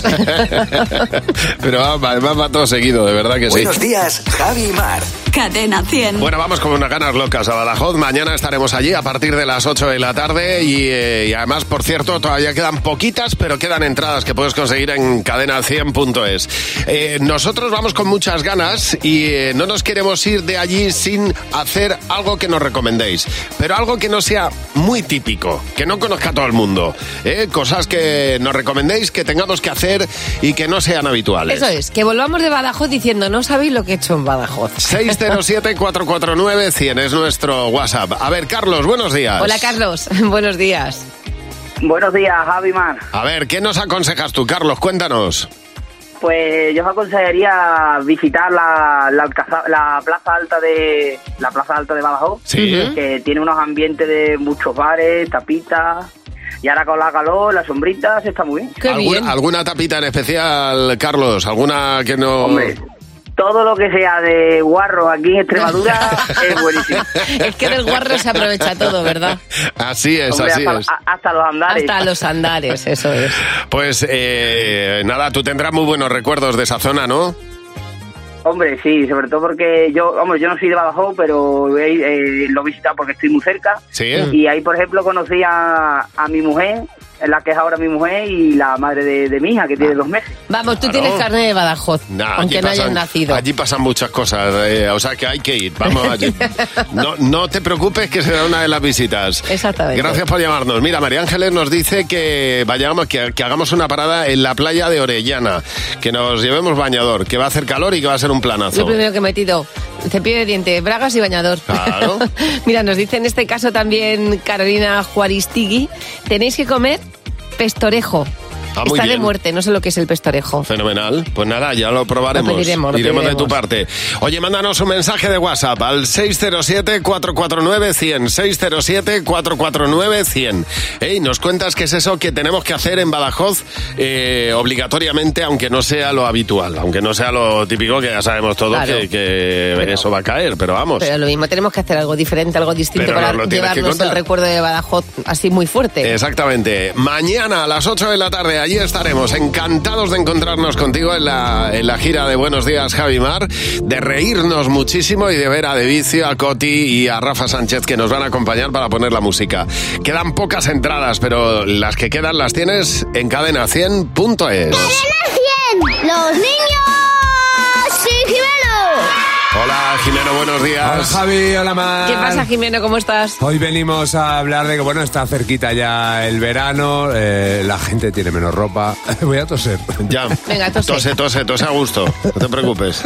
Pero va, va, va, va todo seguido, de verdad que sí. Buenos días, Javi y Mar. Cadena cien. Bueno, vamos con unas ganas locas a Badajoz. Mañana estaremos allí a partir de las ocho de la tarde y, eh, y además, por cierto, todavía quedan poquitas, pero quedan entradas que puedes conseguir en cadena cien punto es. Eh, nosotros vamos con muchas ganas y eh, no nos queremos ir de allí sin hacer algo que nos recomendéis, pero algo que no sea muy típico, que no conozca todo el mundo. ¿eh? Cosas que nos recomendéis, que tengamos que hacer y que no sean habituales. Eso es, que volvamos de Badajoz diciendo, no sabéis lo que he hecho en Badajoz. seis cero siete, cuatro cuatro nueve, cien es nuestro WhatsApp. A ver, Carlos, buenos días. Hola, Carlos. Buenos días. Buenos días, Javi Mar. A ver, ¿qué nos aconsejas tú, Carlos? Cuéntanos. Pues yo os aconsejaría visitar la, la, alcaza- la plaza alta de la plaza alta de Badajoz, Sí. que tiene unos ambientes de muchos bares, tapitas, y ahora con la calor, las sombritas, está muy bien. ¿Algún- ¿Alguna tapita en especial, Carlos? ¿Alguna que no...? Hombre, todo lo que sea de guarro aquí en Extremadura es buenísimo. Es que del guarro se aprovecha todo, ¿verdad? Así es, Hombre, así hasta, es. a- hasta los andares. Hasta los andares, eso es. Pues eh, nada, tú tendrás muy buenos recuerdos de esa zona, ¿no? Hombre, sí, sobre todo porque yo, hombre, yo no soy de Badajoz, pero he, eh, lo he visitado porque estoy muy cerca. Sí. Y ahí, por ejemplo, conocí a, a mi mujer, la que es ahora mi mujer, y la madre de, de mi hija, que tiene dos meses. Vamos, tú Claro. tienes carne de Badajoz, Nah, aunque allí no hayas pasan- nacido. Allí pasan muchas cosas, eh, o sea que hay que ir. Vamos allí. No, no te preocupes que será una de las visitas. Exactamente. Gracias por llamarnos. Mira, María Ángeles nos dice que vayamos, que, que hagamos una parada en la playa de Orellana, que nos llevemos bañador, que va a hacer calor y que va a ser un planazo. Lo primero que he metido, cepillo de dientes, bragas y bañador. Claro. Mira, nos dice en este caso también Carolina Juaristigui, tenéis que comer pestorejo. Ah, muy Está de bien. muerte, no sé lo que es el pestorejo. Fenomenal. Pues nada, ya lo probaremos. Lo pediremos, lo Iremos de tu pediremos. parte. Oye, mándanos un mensaje de WhatsApp al seis cero siete, cuatro cuatro nueve, cien. seis cero siete, cuatro cuatro nueve, cien. Ey, nos cuentas qué es eso que tenemos que hacer en Badajoz eh, obligatoriamente, aunque no sea lo habitual, aunque no sea lo típico, que ya sabemos todos Claro. que, que eso va a caer, pero vamos. Pero lo mismo, tenemos que hacer algo diferente, algo distinto Pero para nos lo tienes que llevarnos el contar. recuerdo de Badajoz así muy fuerte. Exactamente. Mañana a las ocho de la tarde allí estaremos, encantados de encontrarnos contigo en la, en la gira de Buenos Días, Javi Mar, de reírnos muchísimo y de ver a De Vicio, a Coti y a Rafa Sánchez, que nos van a acompañar para poner la música. Quedan pocas entradas, pero las que quedan las tienes en cadena cien punto es. cien! ¡Los niños! ¡Sí, Jimeno! Hola, Jimeno, buenos días. Hola, Javi, hola, Mar. ¿Qué pasa, Jimeno? ¿Cómo estás? Hoy venimos a hablar de que, bueno, está cerquita ya el verano, eh, la gente tiene menos ropa. Voy a toser. Ya. Venga, tose. Tose, tose, tose a gusto. No te preocupes.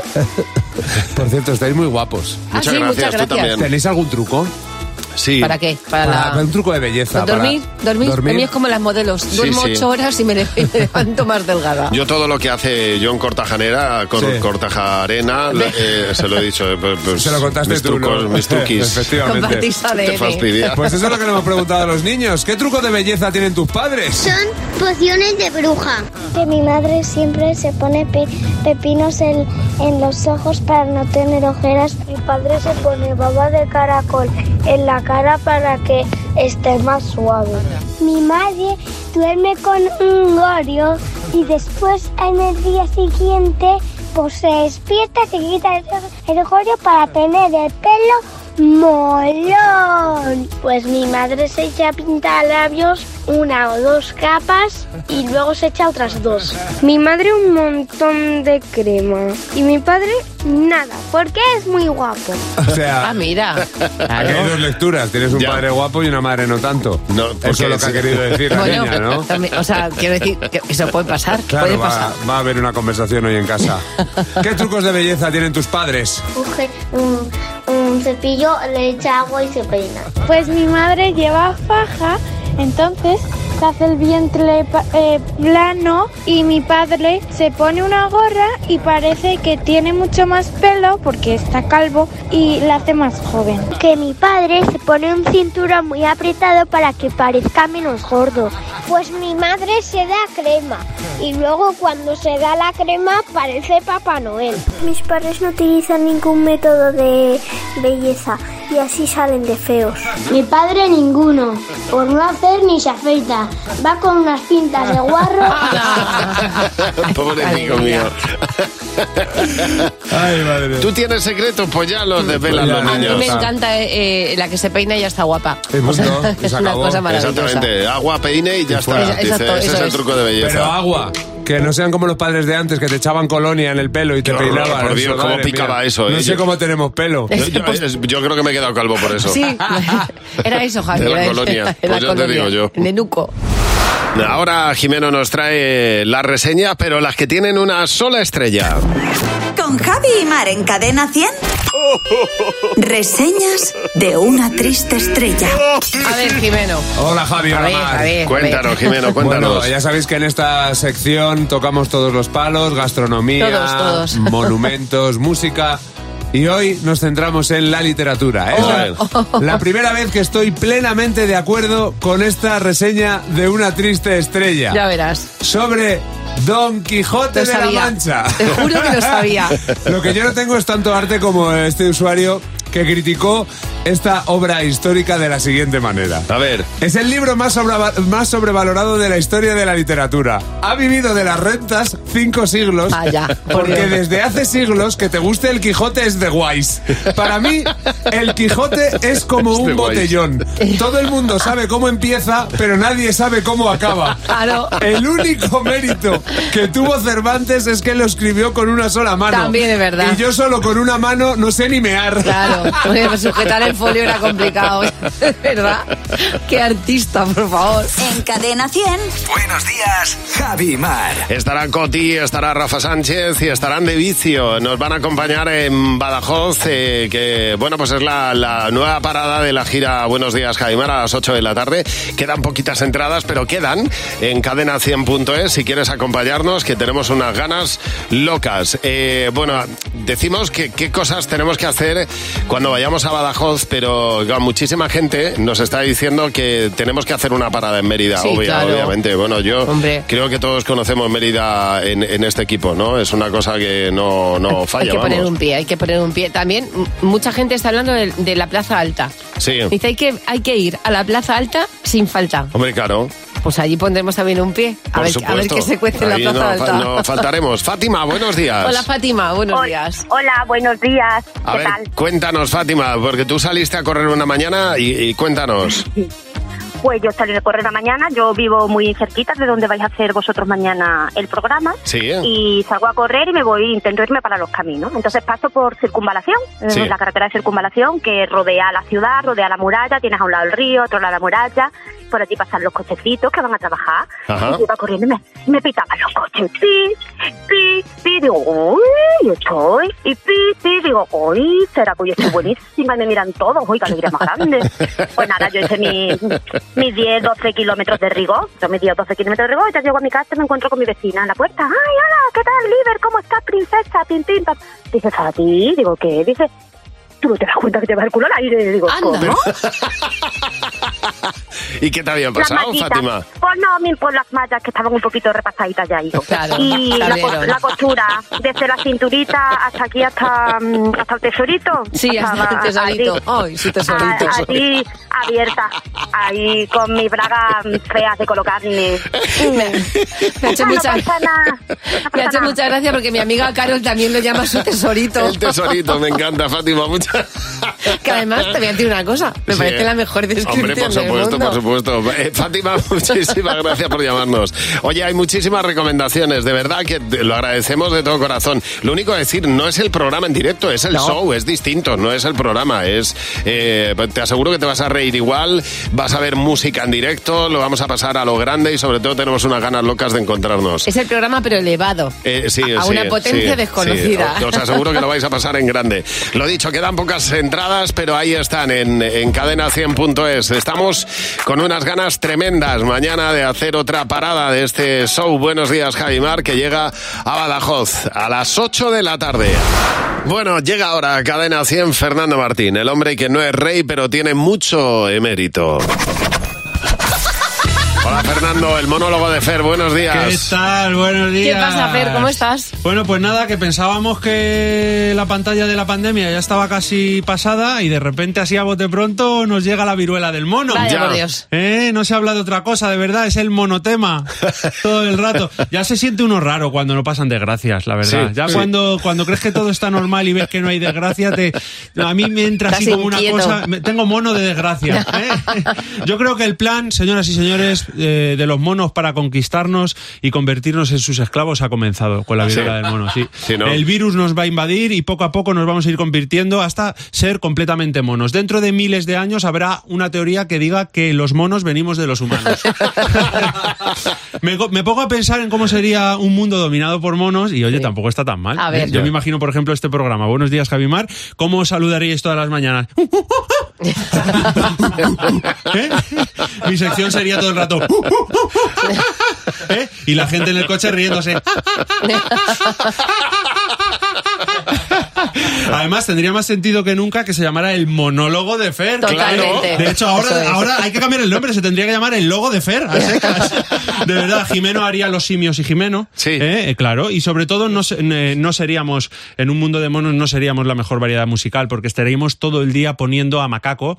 Por cierto, estáis muy guapos. Ah, Muchas sí, gracias, muchas tú gracias. también. ¿Tenéis algún truco? Sí. ¿Para qué? Para, Para- la... un truco de belleza. para- ¿Dormir? ¿Dormir? A mí es como las modelos. Sí, Duermo sí. ocho horas y me, le- y me levanto más delgada. Yo todo lo que hace John Cortajanera, con Sí. Cortajarena, eh, se lo he dicho. eh, pues, pues, Se lo contaste mis tú, trucos, ¿no? mis truquis. Efectivamente. Compartís A D N. Te fastidia. Pues eso es lo que le hemos preguntado a los niños. ¿Qué truco de belleza tienen tus padres? Son pociones de bruja. Que mi madre siempre se pone pe- pepinos en, en los ojos para no tener ojeras. Mi padre se pone baba de caracol en la cara para que esté más suave. Mi madre duerme con un gorio y después en el día siguiente pues se despierta, se quita el, el gorio para tener el pelo ¡Molón! Pues mi madre se echa pintalabios una o dos capas y luego se echa otras dos. Mi madre un montón de crema y mi padre nada, porque es muy guapo. O sea, Ah, mira. aquí hay dos lecturas. Tienes un Ya. padre guapo y una madre no tanto. No, Eso porque es lo que ha sí. querido decir la Bueno, niña, ¿no? también, o sea, quiero decir que eso puede pasar. Claro, puede va, pasar. va a haber una conversación hoy en casa. ¿Qué trucos de belleza tienen tus padres? Coge un, un cepillo, le echa agua y se peina. Pues mi madre lleva faja, entonces se hace el vientre pa- eh, plano y mi padre se pone una gorra y parece que tiene mucho más pelo porque está calvo y la hace más joven. Que mi padre se pone un cinturón muy apretado para que parezca menos gordo. Pues mi madre se da crema y luego cuando se da la crema parece Papá Noel. Mis padres no utilizan ningún método de belleza y así salen de feos. Mi padre ninguno, por no hacer ni se afeita. Va con unas pintas de guarro. Pobre amigo mío. Ay, madre. ¿Tú tienes secretos? Pues ya los desvelan Ya, los A mí niños. me encanta eh, eh, la que se peina y ya está guapa. Y O sea, punto, y es se una acabó. cosa maravillosa. Exactamente. Agua, peine y ya está. fuera. Dice, Exacto, ese eso es el es. truco de belleza. Pero agua, que no sean como los padres de antes, que te echaban colonia en el pelo y te Qué horror, peinaban. por Dios, Eso, cómo madre picaba mía. eso, No eh. sé Yo- cómo tenemos pelo. Yo, yo- es- yo creo que me he quedado calvo por eso. Sí, era eso, Javi. De la era eso, colonia. era Pues la ya te colonia. digo yo. Nenuco. Ahora Jimeno nos trae la reseña, pero las que tienen una sola estrella. Con Javi y Mar en Cadena cien. Reseñas de una triste estrella. A ver, Jimeno. Hola, Javi. A Hola, ver, Mar. a ver. Cuéntanos, Jimeno, cuéntanos. Bueno, ya sabéis que en esta sección tocamos todos los palos, gastronomía, Todos, todos. monumentos, música. Y hoy nos centramos en la literatura. ¿eh? Joder. La primera vez que estoy plenamente de acuerdo con esta reseña de una triste estrella. Ya verás. Sobre Don Quijote Lo de la sabía. Mancha. Te juro que lo sabía. Lo que yo no tengo es tanto arte como este usuario que criticó esta obra histórica de la siguiente manera. A ver. Es el libro más, sobreva- más sobrevalorado de la historia de la literatura. Ha vivido de las rentas cinco siglos. Vaya, por porque Dios. desde hace siglos que te guste el Quijote es de guays. Para mí, el Quijote es como Es de un guays. botellón. Todo el mundo sabe cómo empieza, pero nadie sabe cómo acaba. Claro. El único mérito que tuvo Cervantes es que lo escribió con una sola mano. También es verdad. Y yo solo con una mano no sé ni mear. Claro, porque sujetar el folio era complicado. ¿Verdad? Qué artista, por favor. En Cadena cien. Buenos días, Javi y Mar. Estará Coti, estará Rafa Sánchez y estarán de vicio. Nos van a acompañar en Badajoz, eh, que bueno, pues es la, la nueva parada de la gira Buenos Días, Javi y Mar, a las ocho de la tarde. Quedan poquitas entradas, pero quedan en cadena cien punto es si quieres acompañarnos, que tenemos unas ganas locas. Eh, bueno, decimos que qué cosas tenemos que hacer cuando vayamos a Badajoz, pero claro, muchísima gente nos está diciendo que tenemos que hacer una parada en Mérida, Sí, obvia- claro. obviamente. Bueno, yo Hombre. creo que todos conocemos Mérida en, en este equipo, ¿no? Es una cosa que no, no falla, Hay que poner vamos. un pie, hay que poner un pie. También m- mucha gente está hablando de, de la Plaza Alta. Sí. Dice, hay que, hay que ir a la Plaza Alta sin falta. Hombre, claro. Pues allí pondremos también un pie. A, Por ver, supuesto. a ver qué se cuece en la Ahí Plaza no, Alta. fa- no faltaremos. Fátima, buenos días. Hola, Fátima, buenos Hol- días. Hola, buenos días. A ¿Qué ver, tal? cuéntanos, Fátima, porque tú saliste a correr una mañana y, y cuéntanos. Pues yo salí de correr la mañana, yo vivo muy cerquita de donde vais a hacer vosotros mañana el programa. Sí. Y salgo a correr y me voy, intento irme para los caminos. Entonces paso por Circunvalación, eh, Sí. la carretera de Circunvalación que rodea la ciudad, rodea la muralla, tienes a un lado el río, a otro lado la muralla. Por allí pasan los cochecitos que van a trabajar. Ajá. Y yo iba corriendo y me, y me pitaban los coches. Pi, pi, pi, digo, uy, yo estoy. Y pi, pi, digo, uy, será que yo estoy buenísima y me miran todos. Uy, qué alegría más grande. Pues nada, yo hice mi, mis diez, doce kilómetros de rigor. Yo mis diez, doce kilómetros de rigor, ya llego a mi casa y me encuentro con mi vecina en la puerta. Ay, hola, ¿qué tal, Liber? ¿Cómo estás, princesa? Pim, pim, pam. Dice, Fati, digo, ¿qué? Dice, ¿tú no te das cuenta que te va el culo al aire? Digo, ¿cómo? ¿Y qué te había Las pasado, mallitas. Fátima? Pues no, mi- pues las mallas que estaban un poquito repasaditas ya, hijo. Claro, y la, claro. cos- la costura, desde la cinturita hasta aquí, hasta, mm, hasta el tesorito. Sí, hasta el tesorito. Ay, su tesorito. A- Allí, abierta, ahí con mis bragas feas de colocarle. Me ha hecho No mucha, pasa nada, me ha hecho mucha gracia porque mi amiga Carol también lo llama su tesorito. El tesorito, me encanta, Fátima. Muchas... Que además te voy a decir una cosa, me Sí. parece la mejor descripción Hombre, por del supuesto, mundo. por supuesto. Eh, Fátima, muchísimas gracias por llamarnos. Oye, hay muchísimas recomendaciones, de verdad que te lo agradecemos de todo corazón. Lo único que decir, no es el programa en directo, es el No. show, es distinto, no es el programa, es... eh, te aseguro que te vas a reír igual, vas a ver música en directo, lo vamos a pasar a lo grande y sobre todo tenemos unas ganas locas de encontrarnos. Es el programa pero elevado. Eh, sí, a sí, una potencia sí, desconocida. sí. Os aseguro que lo vais a pasar en grande. Lo dicho, quedan pocas entradas, pero ahí están en, en cadena cien punto es. Estamos con unas ganas tremendas mañana de hacer otra parada de este show Buenos Días, Javi Mar, que llega a Badajoz a las ocho de la tarde. Bueno, llega ahora a Cadena cien Fernando Martín, el hombre que no es rey, pero tiene mucho emérito. Hola, Fernando, el monólogo de Fer, buenos días. ¿Qué tal? Buenos días. ¿Qué pasa, Fer? ¿Cómo estás? Bueno, pues nada, que pensábamos que la pantalla de la pandemia ya estaba casi pasada y de repente así a bote pronto nos llega la viruela del mono. Vaya, por Dios. ¿Eh? No se habla de otra cosa, de verdad, es el monotema todo el rato. Ya se siente uno raro cuando no pasan desgracias, la verdad. Sí, ya sí. cuando, cuando crees que todo está normal y ves que no hay desgracia, te, a mí me entra así Estás como inquieto. una cosa... me- Tengo mono de desgracia. ¿eh? Yo creo que el plan, señoras y señores, eh, de los monos para conquistarnos y convertirnos en sus esclavos ha comenzado con la viruela Sí. del mono. Sí. Sí, ¿no? El virus nos va a invadir y poco a poco nos vamos a ir convirtiendo hasta ser completamente monos. Dentro de miles de años habrá una teoría que diga que los monos venimos de los humanos. me, me pongo a pensar en cómo sería un mundo dominado por monos y oye, tampoco está tan mal. A ver. ¿eh? Yo me imagino, por ejemplo, este programa. Buenos días, Javi Mar. ¿Cómo saludaríais todas las mañanas? ¿Eh? Mi sección sería todo el rato. ¿Eh? Y la gente en el coche riéndose. Además, tendría más sentido que nunca que se llamara el monólogo de Fer. Totalmente. De hecho, Eso ahora, es. ahora hay que cambiar el nombre, se tendría que llamar el logo de Fer, a secas. De verdad, Jimeno haría Los Simios y Jimeno. Sí. ¿eh? Eh, claro, y sobre todo no, se- eh, no seríamos, en un mundo de monos, no seríamos la mejor variedad musical, porque estaríamos todo el día poniendo a Macaco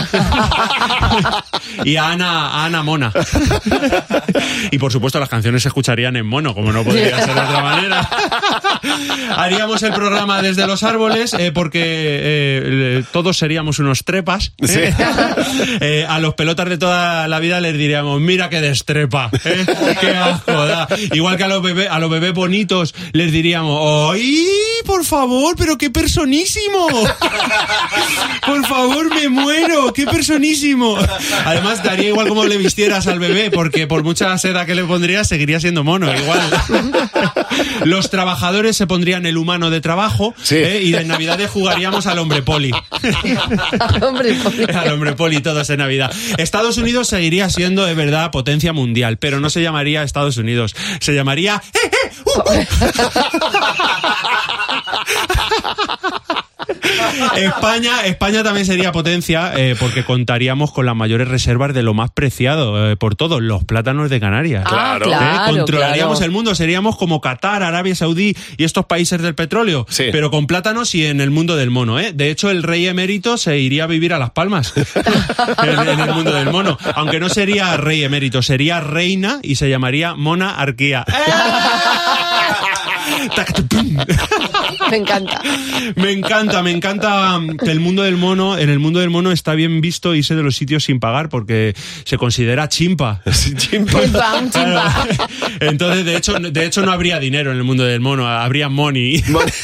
y a Ana, a Ana Mona. Y por supuesto las canciones se escucharían en mono, como no podría ser de otra manera. Haríamos el programa desde los árboles, eh, porque eh, todos seríamos unos trepas. ¿eh? Sí. Eh, a los pelotas de toda la vida les diríamos, mira qué destrepa, ¿eh? Qué asco da. Igual que a los bebés, a los bebés bonitos les diríamos, ¡ay, por favor, pero qué personísimo! Por favor, me muero, qué personísimo. Además, daría igual como le vistieras al bebé, porque por mucha seda que le pondrías, seguiría siendo mono, igual. Los trabajadores se pondrían el humano de trabajo, Sí. ¿eh? Y en Navidades jugaríamos al hombre poli. Hombre, pobre. Al hombre poli todos en Navidad. Estados Unidos seguiría siendo de verdad potencia mundial, pero no se llamaría Estados Unidos, se llamaría... ¡Eh, eh! ¡Uh! España, España también sería potencia eh, porque contaríamos con las mayores reservas de lo más preciado eh, por todos, los plátanos de Canarias. Ah, Claro. ¿Eh? claro, Controlaríamos claro. el mundo, seríamos como Qatar, Arabia Saudí y estos países del petróleo, Sí. pero con plátanos y en el mundo del mono. ¿eh? De hecho, el rey emérito se iría a vivir a Las Palmas en, en el mundo del mono, aunque no sería rey emérito, sería reina y se llamaría monarquía. Me encanta. Me encanta, me encanta que el mundo del mono, en el mundo del mono está bien visto irse de los sitios sin pagar porque se considera chimpa. Chimpa. Chimpa, un chimpa. Entonces, de hecho, de hecho no habría dinero en el mundo del mono, habría money.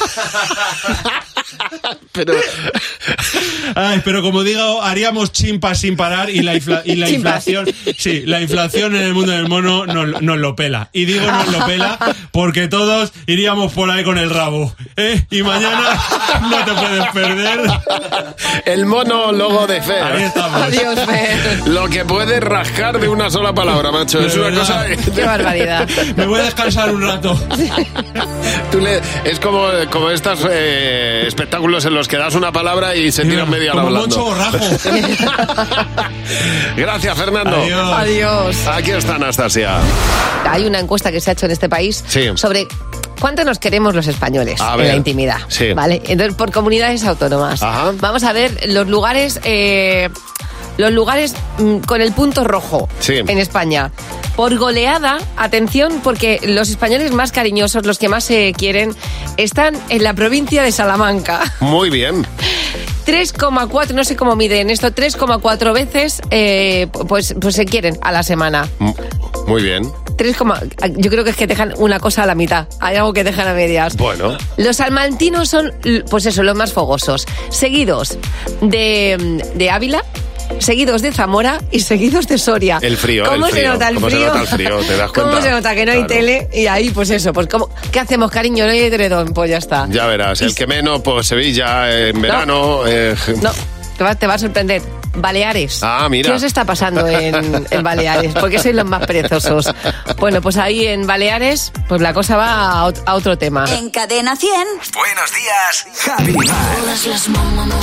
Pero... Ay, pero como digo, haríamos chimpas sin parar y la, infla- y la Chimpas. inflación, sí, la inflación en el mundo del mono nos, nos lo pela. Y digo nos lo pela porque todos iríamos por ahí con el rabo, ¿eh? Y mañana no te puedes perder. El monólogo de Ahí Fer. estamos. Adiós, Fer. Lo que puede rascar de una sola palabra, macho. De Es una verdad. cosa... Qué barbaridad. Me voy a descansar un rato. Tú le, es como, como estos eh, espectáculos en los que das una palabra y se tiran media hora hablando. Como Moncho Borrajo. Gracias, Fernando. Adiós. Adiós. Aquí está Anastasia. Hay una encuesta que se ha hecho en este país Sí. sobre cuánto nos queremos los españoles A en ver. la intimidad. Sí. ¿Vale? Entonces, por comunidades autónomas. Ajá. Vamos a ver los lugares, eh, los lugares mm, con el punto rojo Sí. en España. Por goleada, atención, porque los españoles más cariñosos, los que más se quieren, están en la provincia de Salamanca. Muy bien. tres coma cuatro, no sé cómo miden esto, tres coma cuatro veces eh, pues, pues se quieren a la semana. Muy bien. tres, yo creo que es que dejan una cosa a la mitad. Hay algo que dejan a medias. Bueno. Los salmantinos son, pues eso, los más fogosos. Seguidos de, de Ávila, seguidos de Zamora y seguidos de Soria. El frío, ¿Cómo el se frío. nota el ¿Cómo frío? se nota el frío? ¿Te das cuenta? ¿Cómo se nota que no hay Claro. tele? Y ahí, pues eso, pues ¿cómo, ¿qué hacemos, cariño? No hay edredón, pues ya está. Ya verás, el que menos, pues Sevilla, en verano... eh, No, te va, te va a sorprender. Baleares. Ah, mira. ¿Qué os está pasando en, en Baleares? Porque sois los más perezosos. Bueno, pues ahí en Baleares, pues la cosa va a, ot- a otro tema. En Cadena cien. Buenos días, Javi Mar.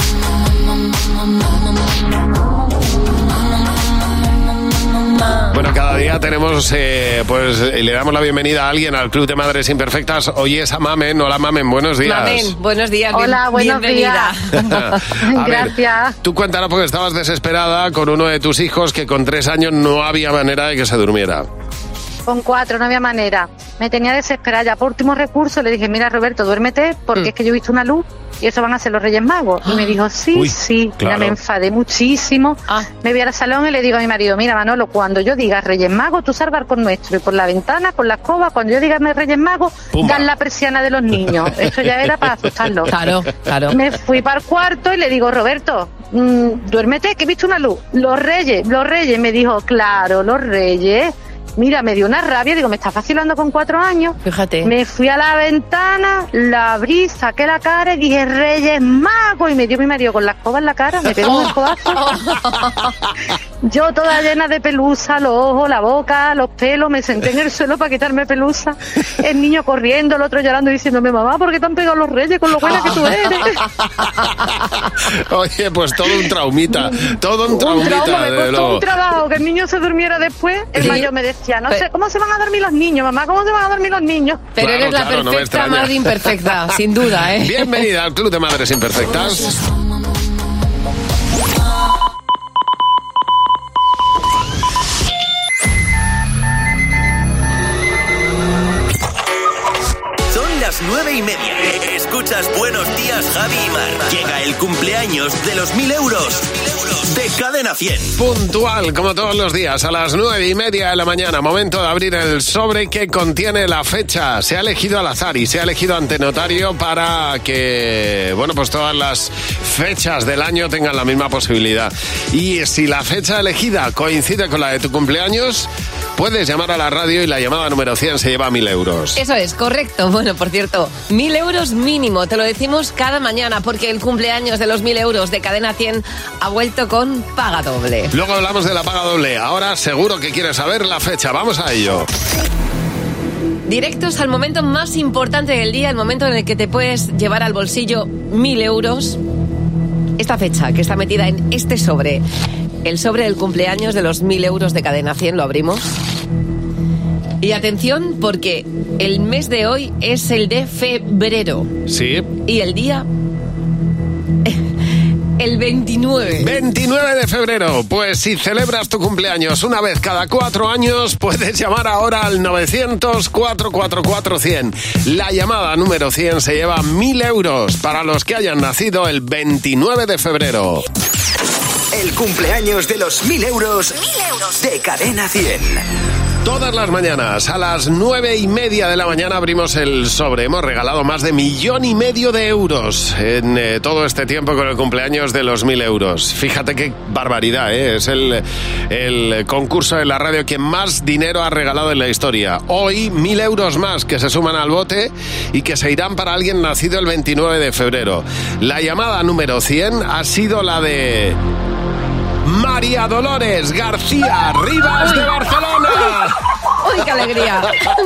Bueno, cada día tenemos, eh, pues le damos la bienvenida a alguien al Club de Madres Imperfectas. Hoy es a Mamen. Hola, Mamen, buenos días. Mamen, buenos días. Hola, bien- buenos bienvenida. A ver, Gracias. tú cuéntanos porque estabas desesperada con uno de tus hijos que con tres años no había manera de que se durmiera. Con cuatro, no había manera. Me tenía desesperada. Ya por último recurso le dije, mira Roberto, duérmete porque Mm. es que yo he visto una luz y eso van a ser los Reyes Magos. Y me dijo, sí, Uy, sí. claro. Mira, me enfadé muchísimo. Ah. Me voy al salón y le digo a mi marido, mira Manolo, cuando yo diga Reyes Magos, tú salgas con nuestro. Y por la ventana, con la escoba, cuando yo diga Reyes Magos, Pumba. dan la persiana de los niños. Eso ya era para asustarlos. Claro, claro. Me fui para el cuarto y le digo, Roberto, mm, duérmete, que he visto una luz. Los Reyes, los Reyes. Me dijo, claro, los Reyes. Mira, me dio una rabia, digo, me estás vacilando con cuatro años. Fíjate. Me fui a la ventana, la abrí, saqué la cara y dije, Reyes Magos, y me dio mi marido con la escoba en la cara, me pegó un escobazo. Yo toda llena de pelusa, los ojos, la boca, los pelos, me senté en el suelo para quitarme pelusa. El niño corriendo, el otro llorando y diciéndome, mamá, ¿por qué te han pegado los Reyes con lo buena que tú eres? Oye, pues todo un traumita, todo un Un traumita, trauma, me desde costó luego. un trabajo que el niño se durmiera después. El Sí. mayor me decía, no Pe- sé, ¿cómo se van a dormir los niños, mamá? ¿Cómo se van a dormir los niños? Pero Claro, eres la claro, no me perfecta extraña. madre imperfecta, sin duda, ¿eh? Bienvenida al Club de Madres Imperfectas. Son las nueve y media. Escuchas Buenos Días, Javi y Mar. Llega el cumpleaños de los mil euros de Cadena cien. Puntual, como todos los días, a las nueve y media de la mañana. Momento de abrir el sobre que contiene la fecha. Se ha elegido al azar y se ha elegido ante notario para que, bueno, pues todas las fechas del año tengan la misma posibilidad. Y si la fecha elegida coincide con la de tu cumpleaños, puedes llamar a la radio y la llamada número cien se lleva mil euros. Eso es, correcto. Bueno, por cierto, mil euros mínimo, te lo decimos cada mañana, porque el cumpleaños de los mil euros de Cadena cien ha vuelto con paga doble. Luego hablamos de la paga doble. Ahora seguro que quieres saber la fecha. Vamos a ello. Directos al momento más importante del día, el momento en el que te puedes llevar al bolsillo mil euros. Esta fecha que está metida en este sobre, el sobre del cumpleaños de los mil euros de Cadena cien, lo abrimos. Y atención, porque el mes de hoy es el de febrero. Sí. Y el día... el veintinueve. veintinueve de febrero. Pues si celebras tu cumpleaños una vez cada cuatro años, puedes llamar ahora al novecientos, cuatrocientos cuarenta y cuatro, cien. La llamada número cien se lleva mil euros para los que hayan nacido el veintinueve de febrero. El cumpleaños de los mil euros de Cadena cien. Todas las mañanas a las nueve y media de la mañana abrimos el sobre. Hemos regalado más de millón y medio de euros en eh, todo este tiempo con el cumpleaños de los mil euros. Fíjate qué barbaridad, ¿eh? Es el, el concurso de la radio que más dinero ha regalado en la historia. Hoy mil euros más que se suman al bote y que se irán para alguien nacido el veintinueve de febrero. La llamada número cien ha sido la de... María Dolores García Rivas de Barcelona. ¡Uy, qué alegría!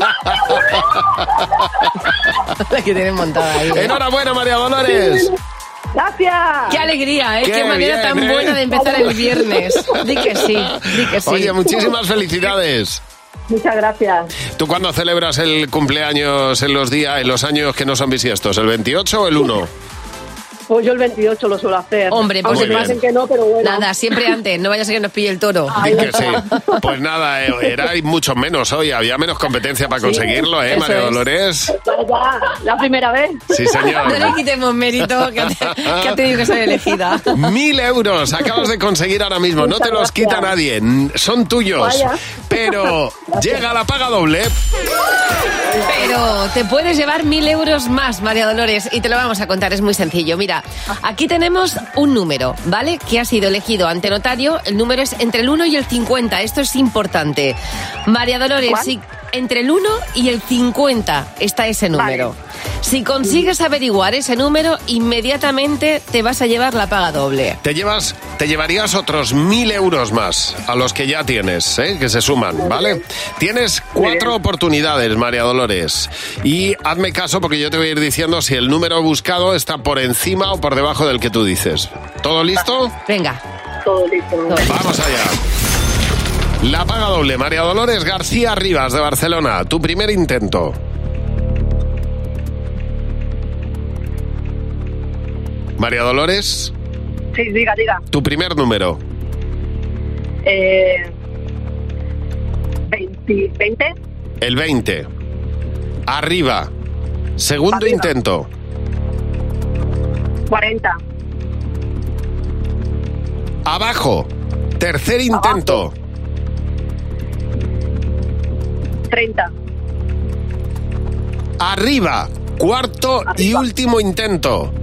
La que tienen montada ahí. ¿eh? Enhorabuena, María Dolores. Gracias. ¡Qué alegría, eh! ¡Qué, Qué manera bien, tan ¿eh? buena de empezar el viernes! Di que sí, di que sí. Oye, muchísimas felicidades. Muchas gracias. ¿Tú cuándo celebras el cumpleaños en los días, en los años que no son bisiestos? ¿El veintiocho o el uno? Pues yo el veintiocho lo suelo hacer. Hombre, pues aunque muy pasen bien. que no, pero bueno. Nada, siempre antes, no vaya a ser que nos pille el toro. Di que sí. Pues nada, eh, era mucho menos hoy, había menos competencia para Sí, conseguirlo, ¿eh, eso María es. Dolores? Ya, la primera vez. Sí, señor. No le quitemos mérito, que ha, que ha tenido que ser elegida. Mil euros acabas de conseguir ahora mismo, no te los quita nadie, son tuyos. Vaya. Pero llega la paga doble. Pero te puedes llevar mil euros más, María Dolores, y te lo vamos a contar, es muy sencillo. Mira, aquí tenemos un número, ¿vale? Que ha sido elegido ante notario, el número es entre el uno y el cincuenta, esto es importante. María Dolores, ¿Cuál? si entre el uno y el cincuenta está ese número. Vale. Si consigues averiguar ese número, inmediatamente te vas a llevar la paga doble. Te llevas, te llevarías otros mil euros más a los que ya tienes, ¿eh? Que se suman, ¿vale? Tienes cuatro oportunidades, María Dolores. Y hazme caso porque yo te voy a ir diciendo si el número buscado está por encima o por debajo del que tú dices. ¿Todo listo? Venga. Todo listo. Vamos allá. La paga doble, María Dolores García Rivas, de Barcelona. Tu primer intento. María Dolores, Sí, diga, diga. tu primer número. Eh, veinte, veinte, El veinte. Arriba. Segundo Arriba. intento. cuarenta, Abajo. Tercer intento. treinta, Arriba. Cuarto y último intento.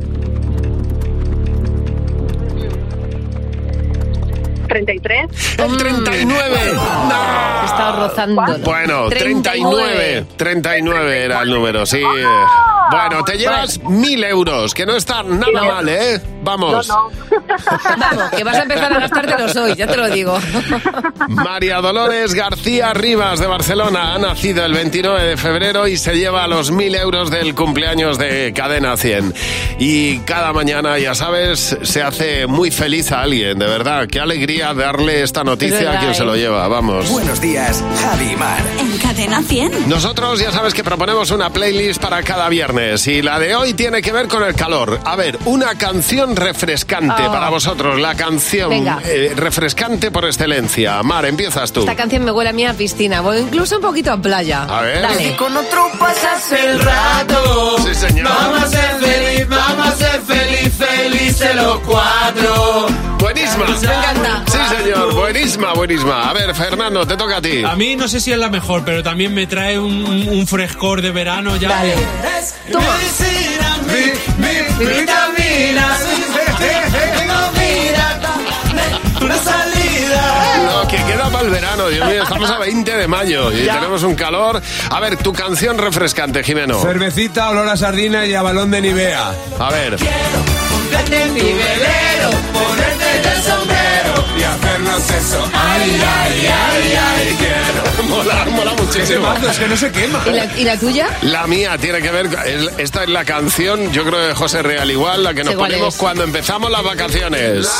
treinta y tres. El treinta y nueve. He estado rozando. Bueno, treinta y nueve. treinta y nueve era el número, sí. Bueno, te llevas mil euros, que no está nada mal, ¿eh? Vamos. No, Vamos, que vas a empezar a gastártelos hoy, ya te lo digo. María Dolores García Rivas, de Barcelona, ha nacido el veintinueve de febrero y se lleva los mil euros del cumpleaños de Cadena cien. Y cada mañana, ya sabes, se hace muy feliz a alguien, de verdad. Qué alegría darle esta noticia verdad, a quien ¿eh? se lo lleva, vamos. Buenos días, Javi y Mar. En Cadena cien. Nosotros ya sabes que proponemos una playlist para cada viernes y la de hoy tiene que ver con el calor. A ver, una canción refrescante Oh. para vosotros, la canción Venga. eh, refrescante por excelencia. Mar, empiezas tú. Esta canción me huele a mí a piscina, o incluso un poquito a playa. A ver. Dale. Con otro pasas el rato. Sí, señor. Vamos a ser feliz, vamos a ser feliz, felices los cuatro. Buenísima. Me encanta. Sí, señor. Buenísima, buenísima. A ver, Fernando, te toca a ti. A mí no sé si es la mejor, pero también me trae un, un frescor de verano ya. Dale. Toma. Medicina, mi, mi, mi vitamina. Tengo vida, dame una salida. No, que queda para el verano, Dios mío. Estamos a veinte de mayo y Ya. tenemos un calor. A ver, tu canción refrescante, Jimeno. Cervecita, olor a sardina y a balón de Nivea. A ver. Ponerte en mi velero, ponerte el sombrero y hacernos eso. Ay, ay, ay, ay, quiero. Mola, mola muchísimo. Es que no se quema. ¿Y la, y la tuya? La mía tiene que ver, es- esta es la canción, yo creo de José Real igual, la que nos Sé cuál ponemos es. cuando empezamos las vacaciones.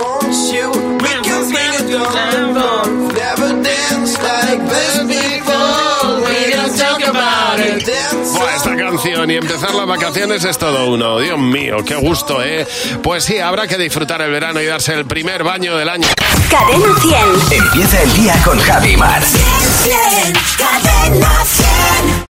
Buah, esta canción y empezar las vacaciones es todo uno. Dios mío, qué gusto, ¿eh? Pues sí, habrá que disfrutar el verano y darse el primer baño del año. Cadena cien. Empieza el día con Javi y Mar. Cadena cien.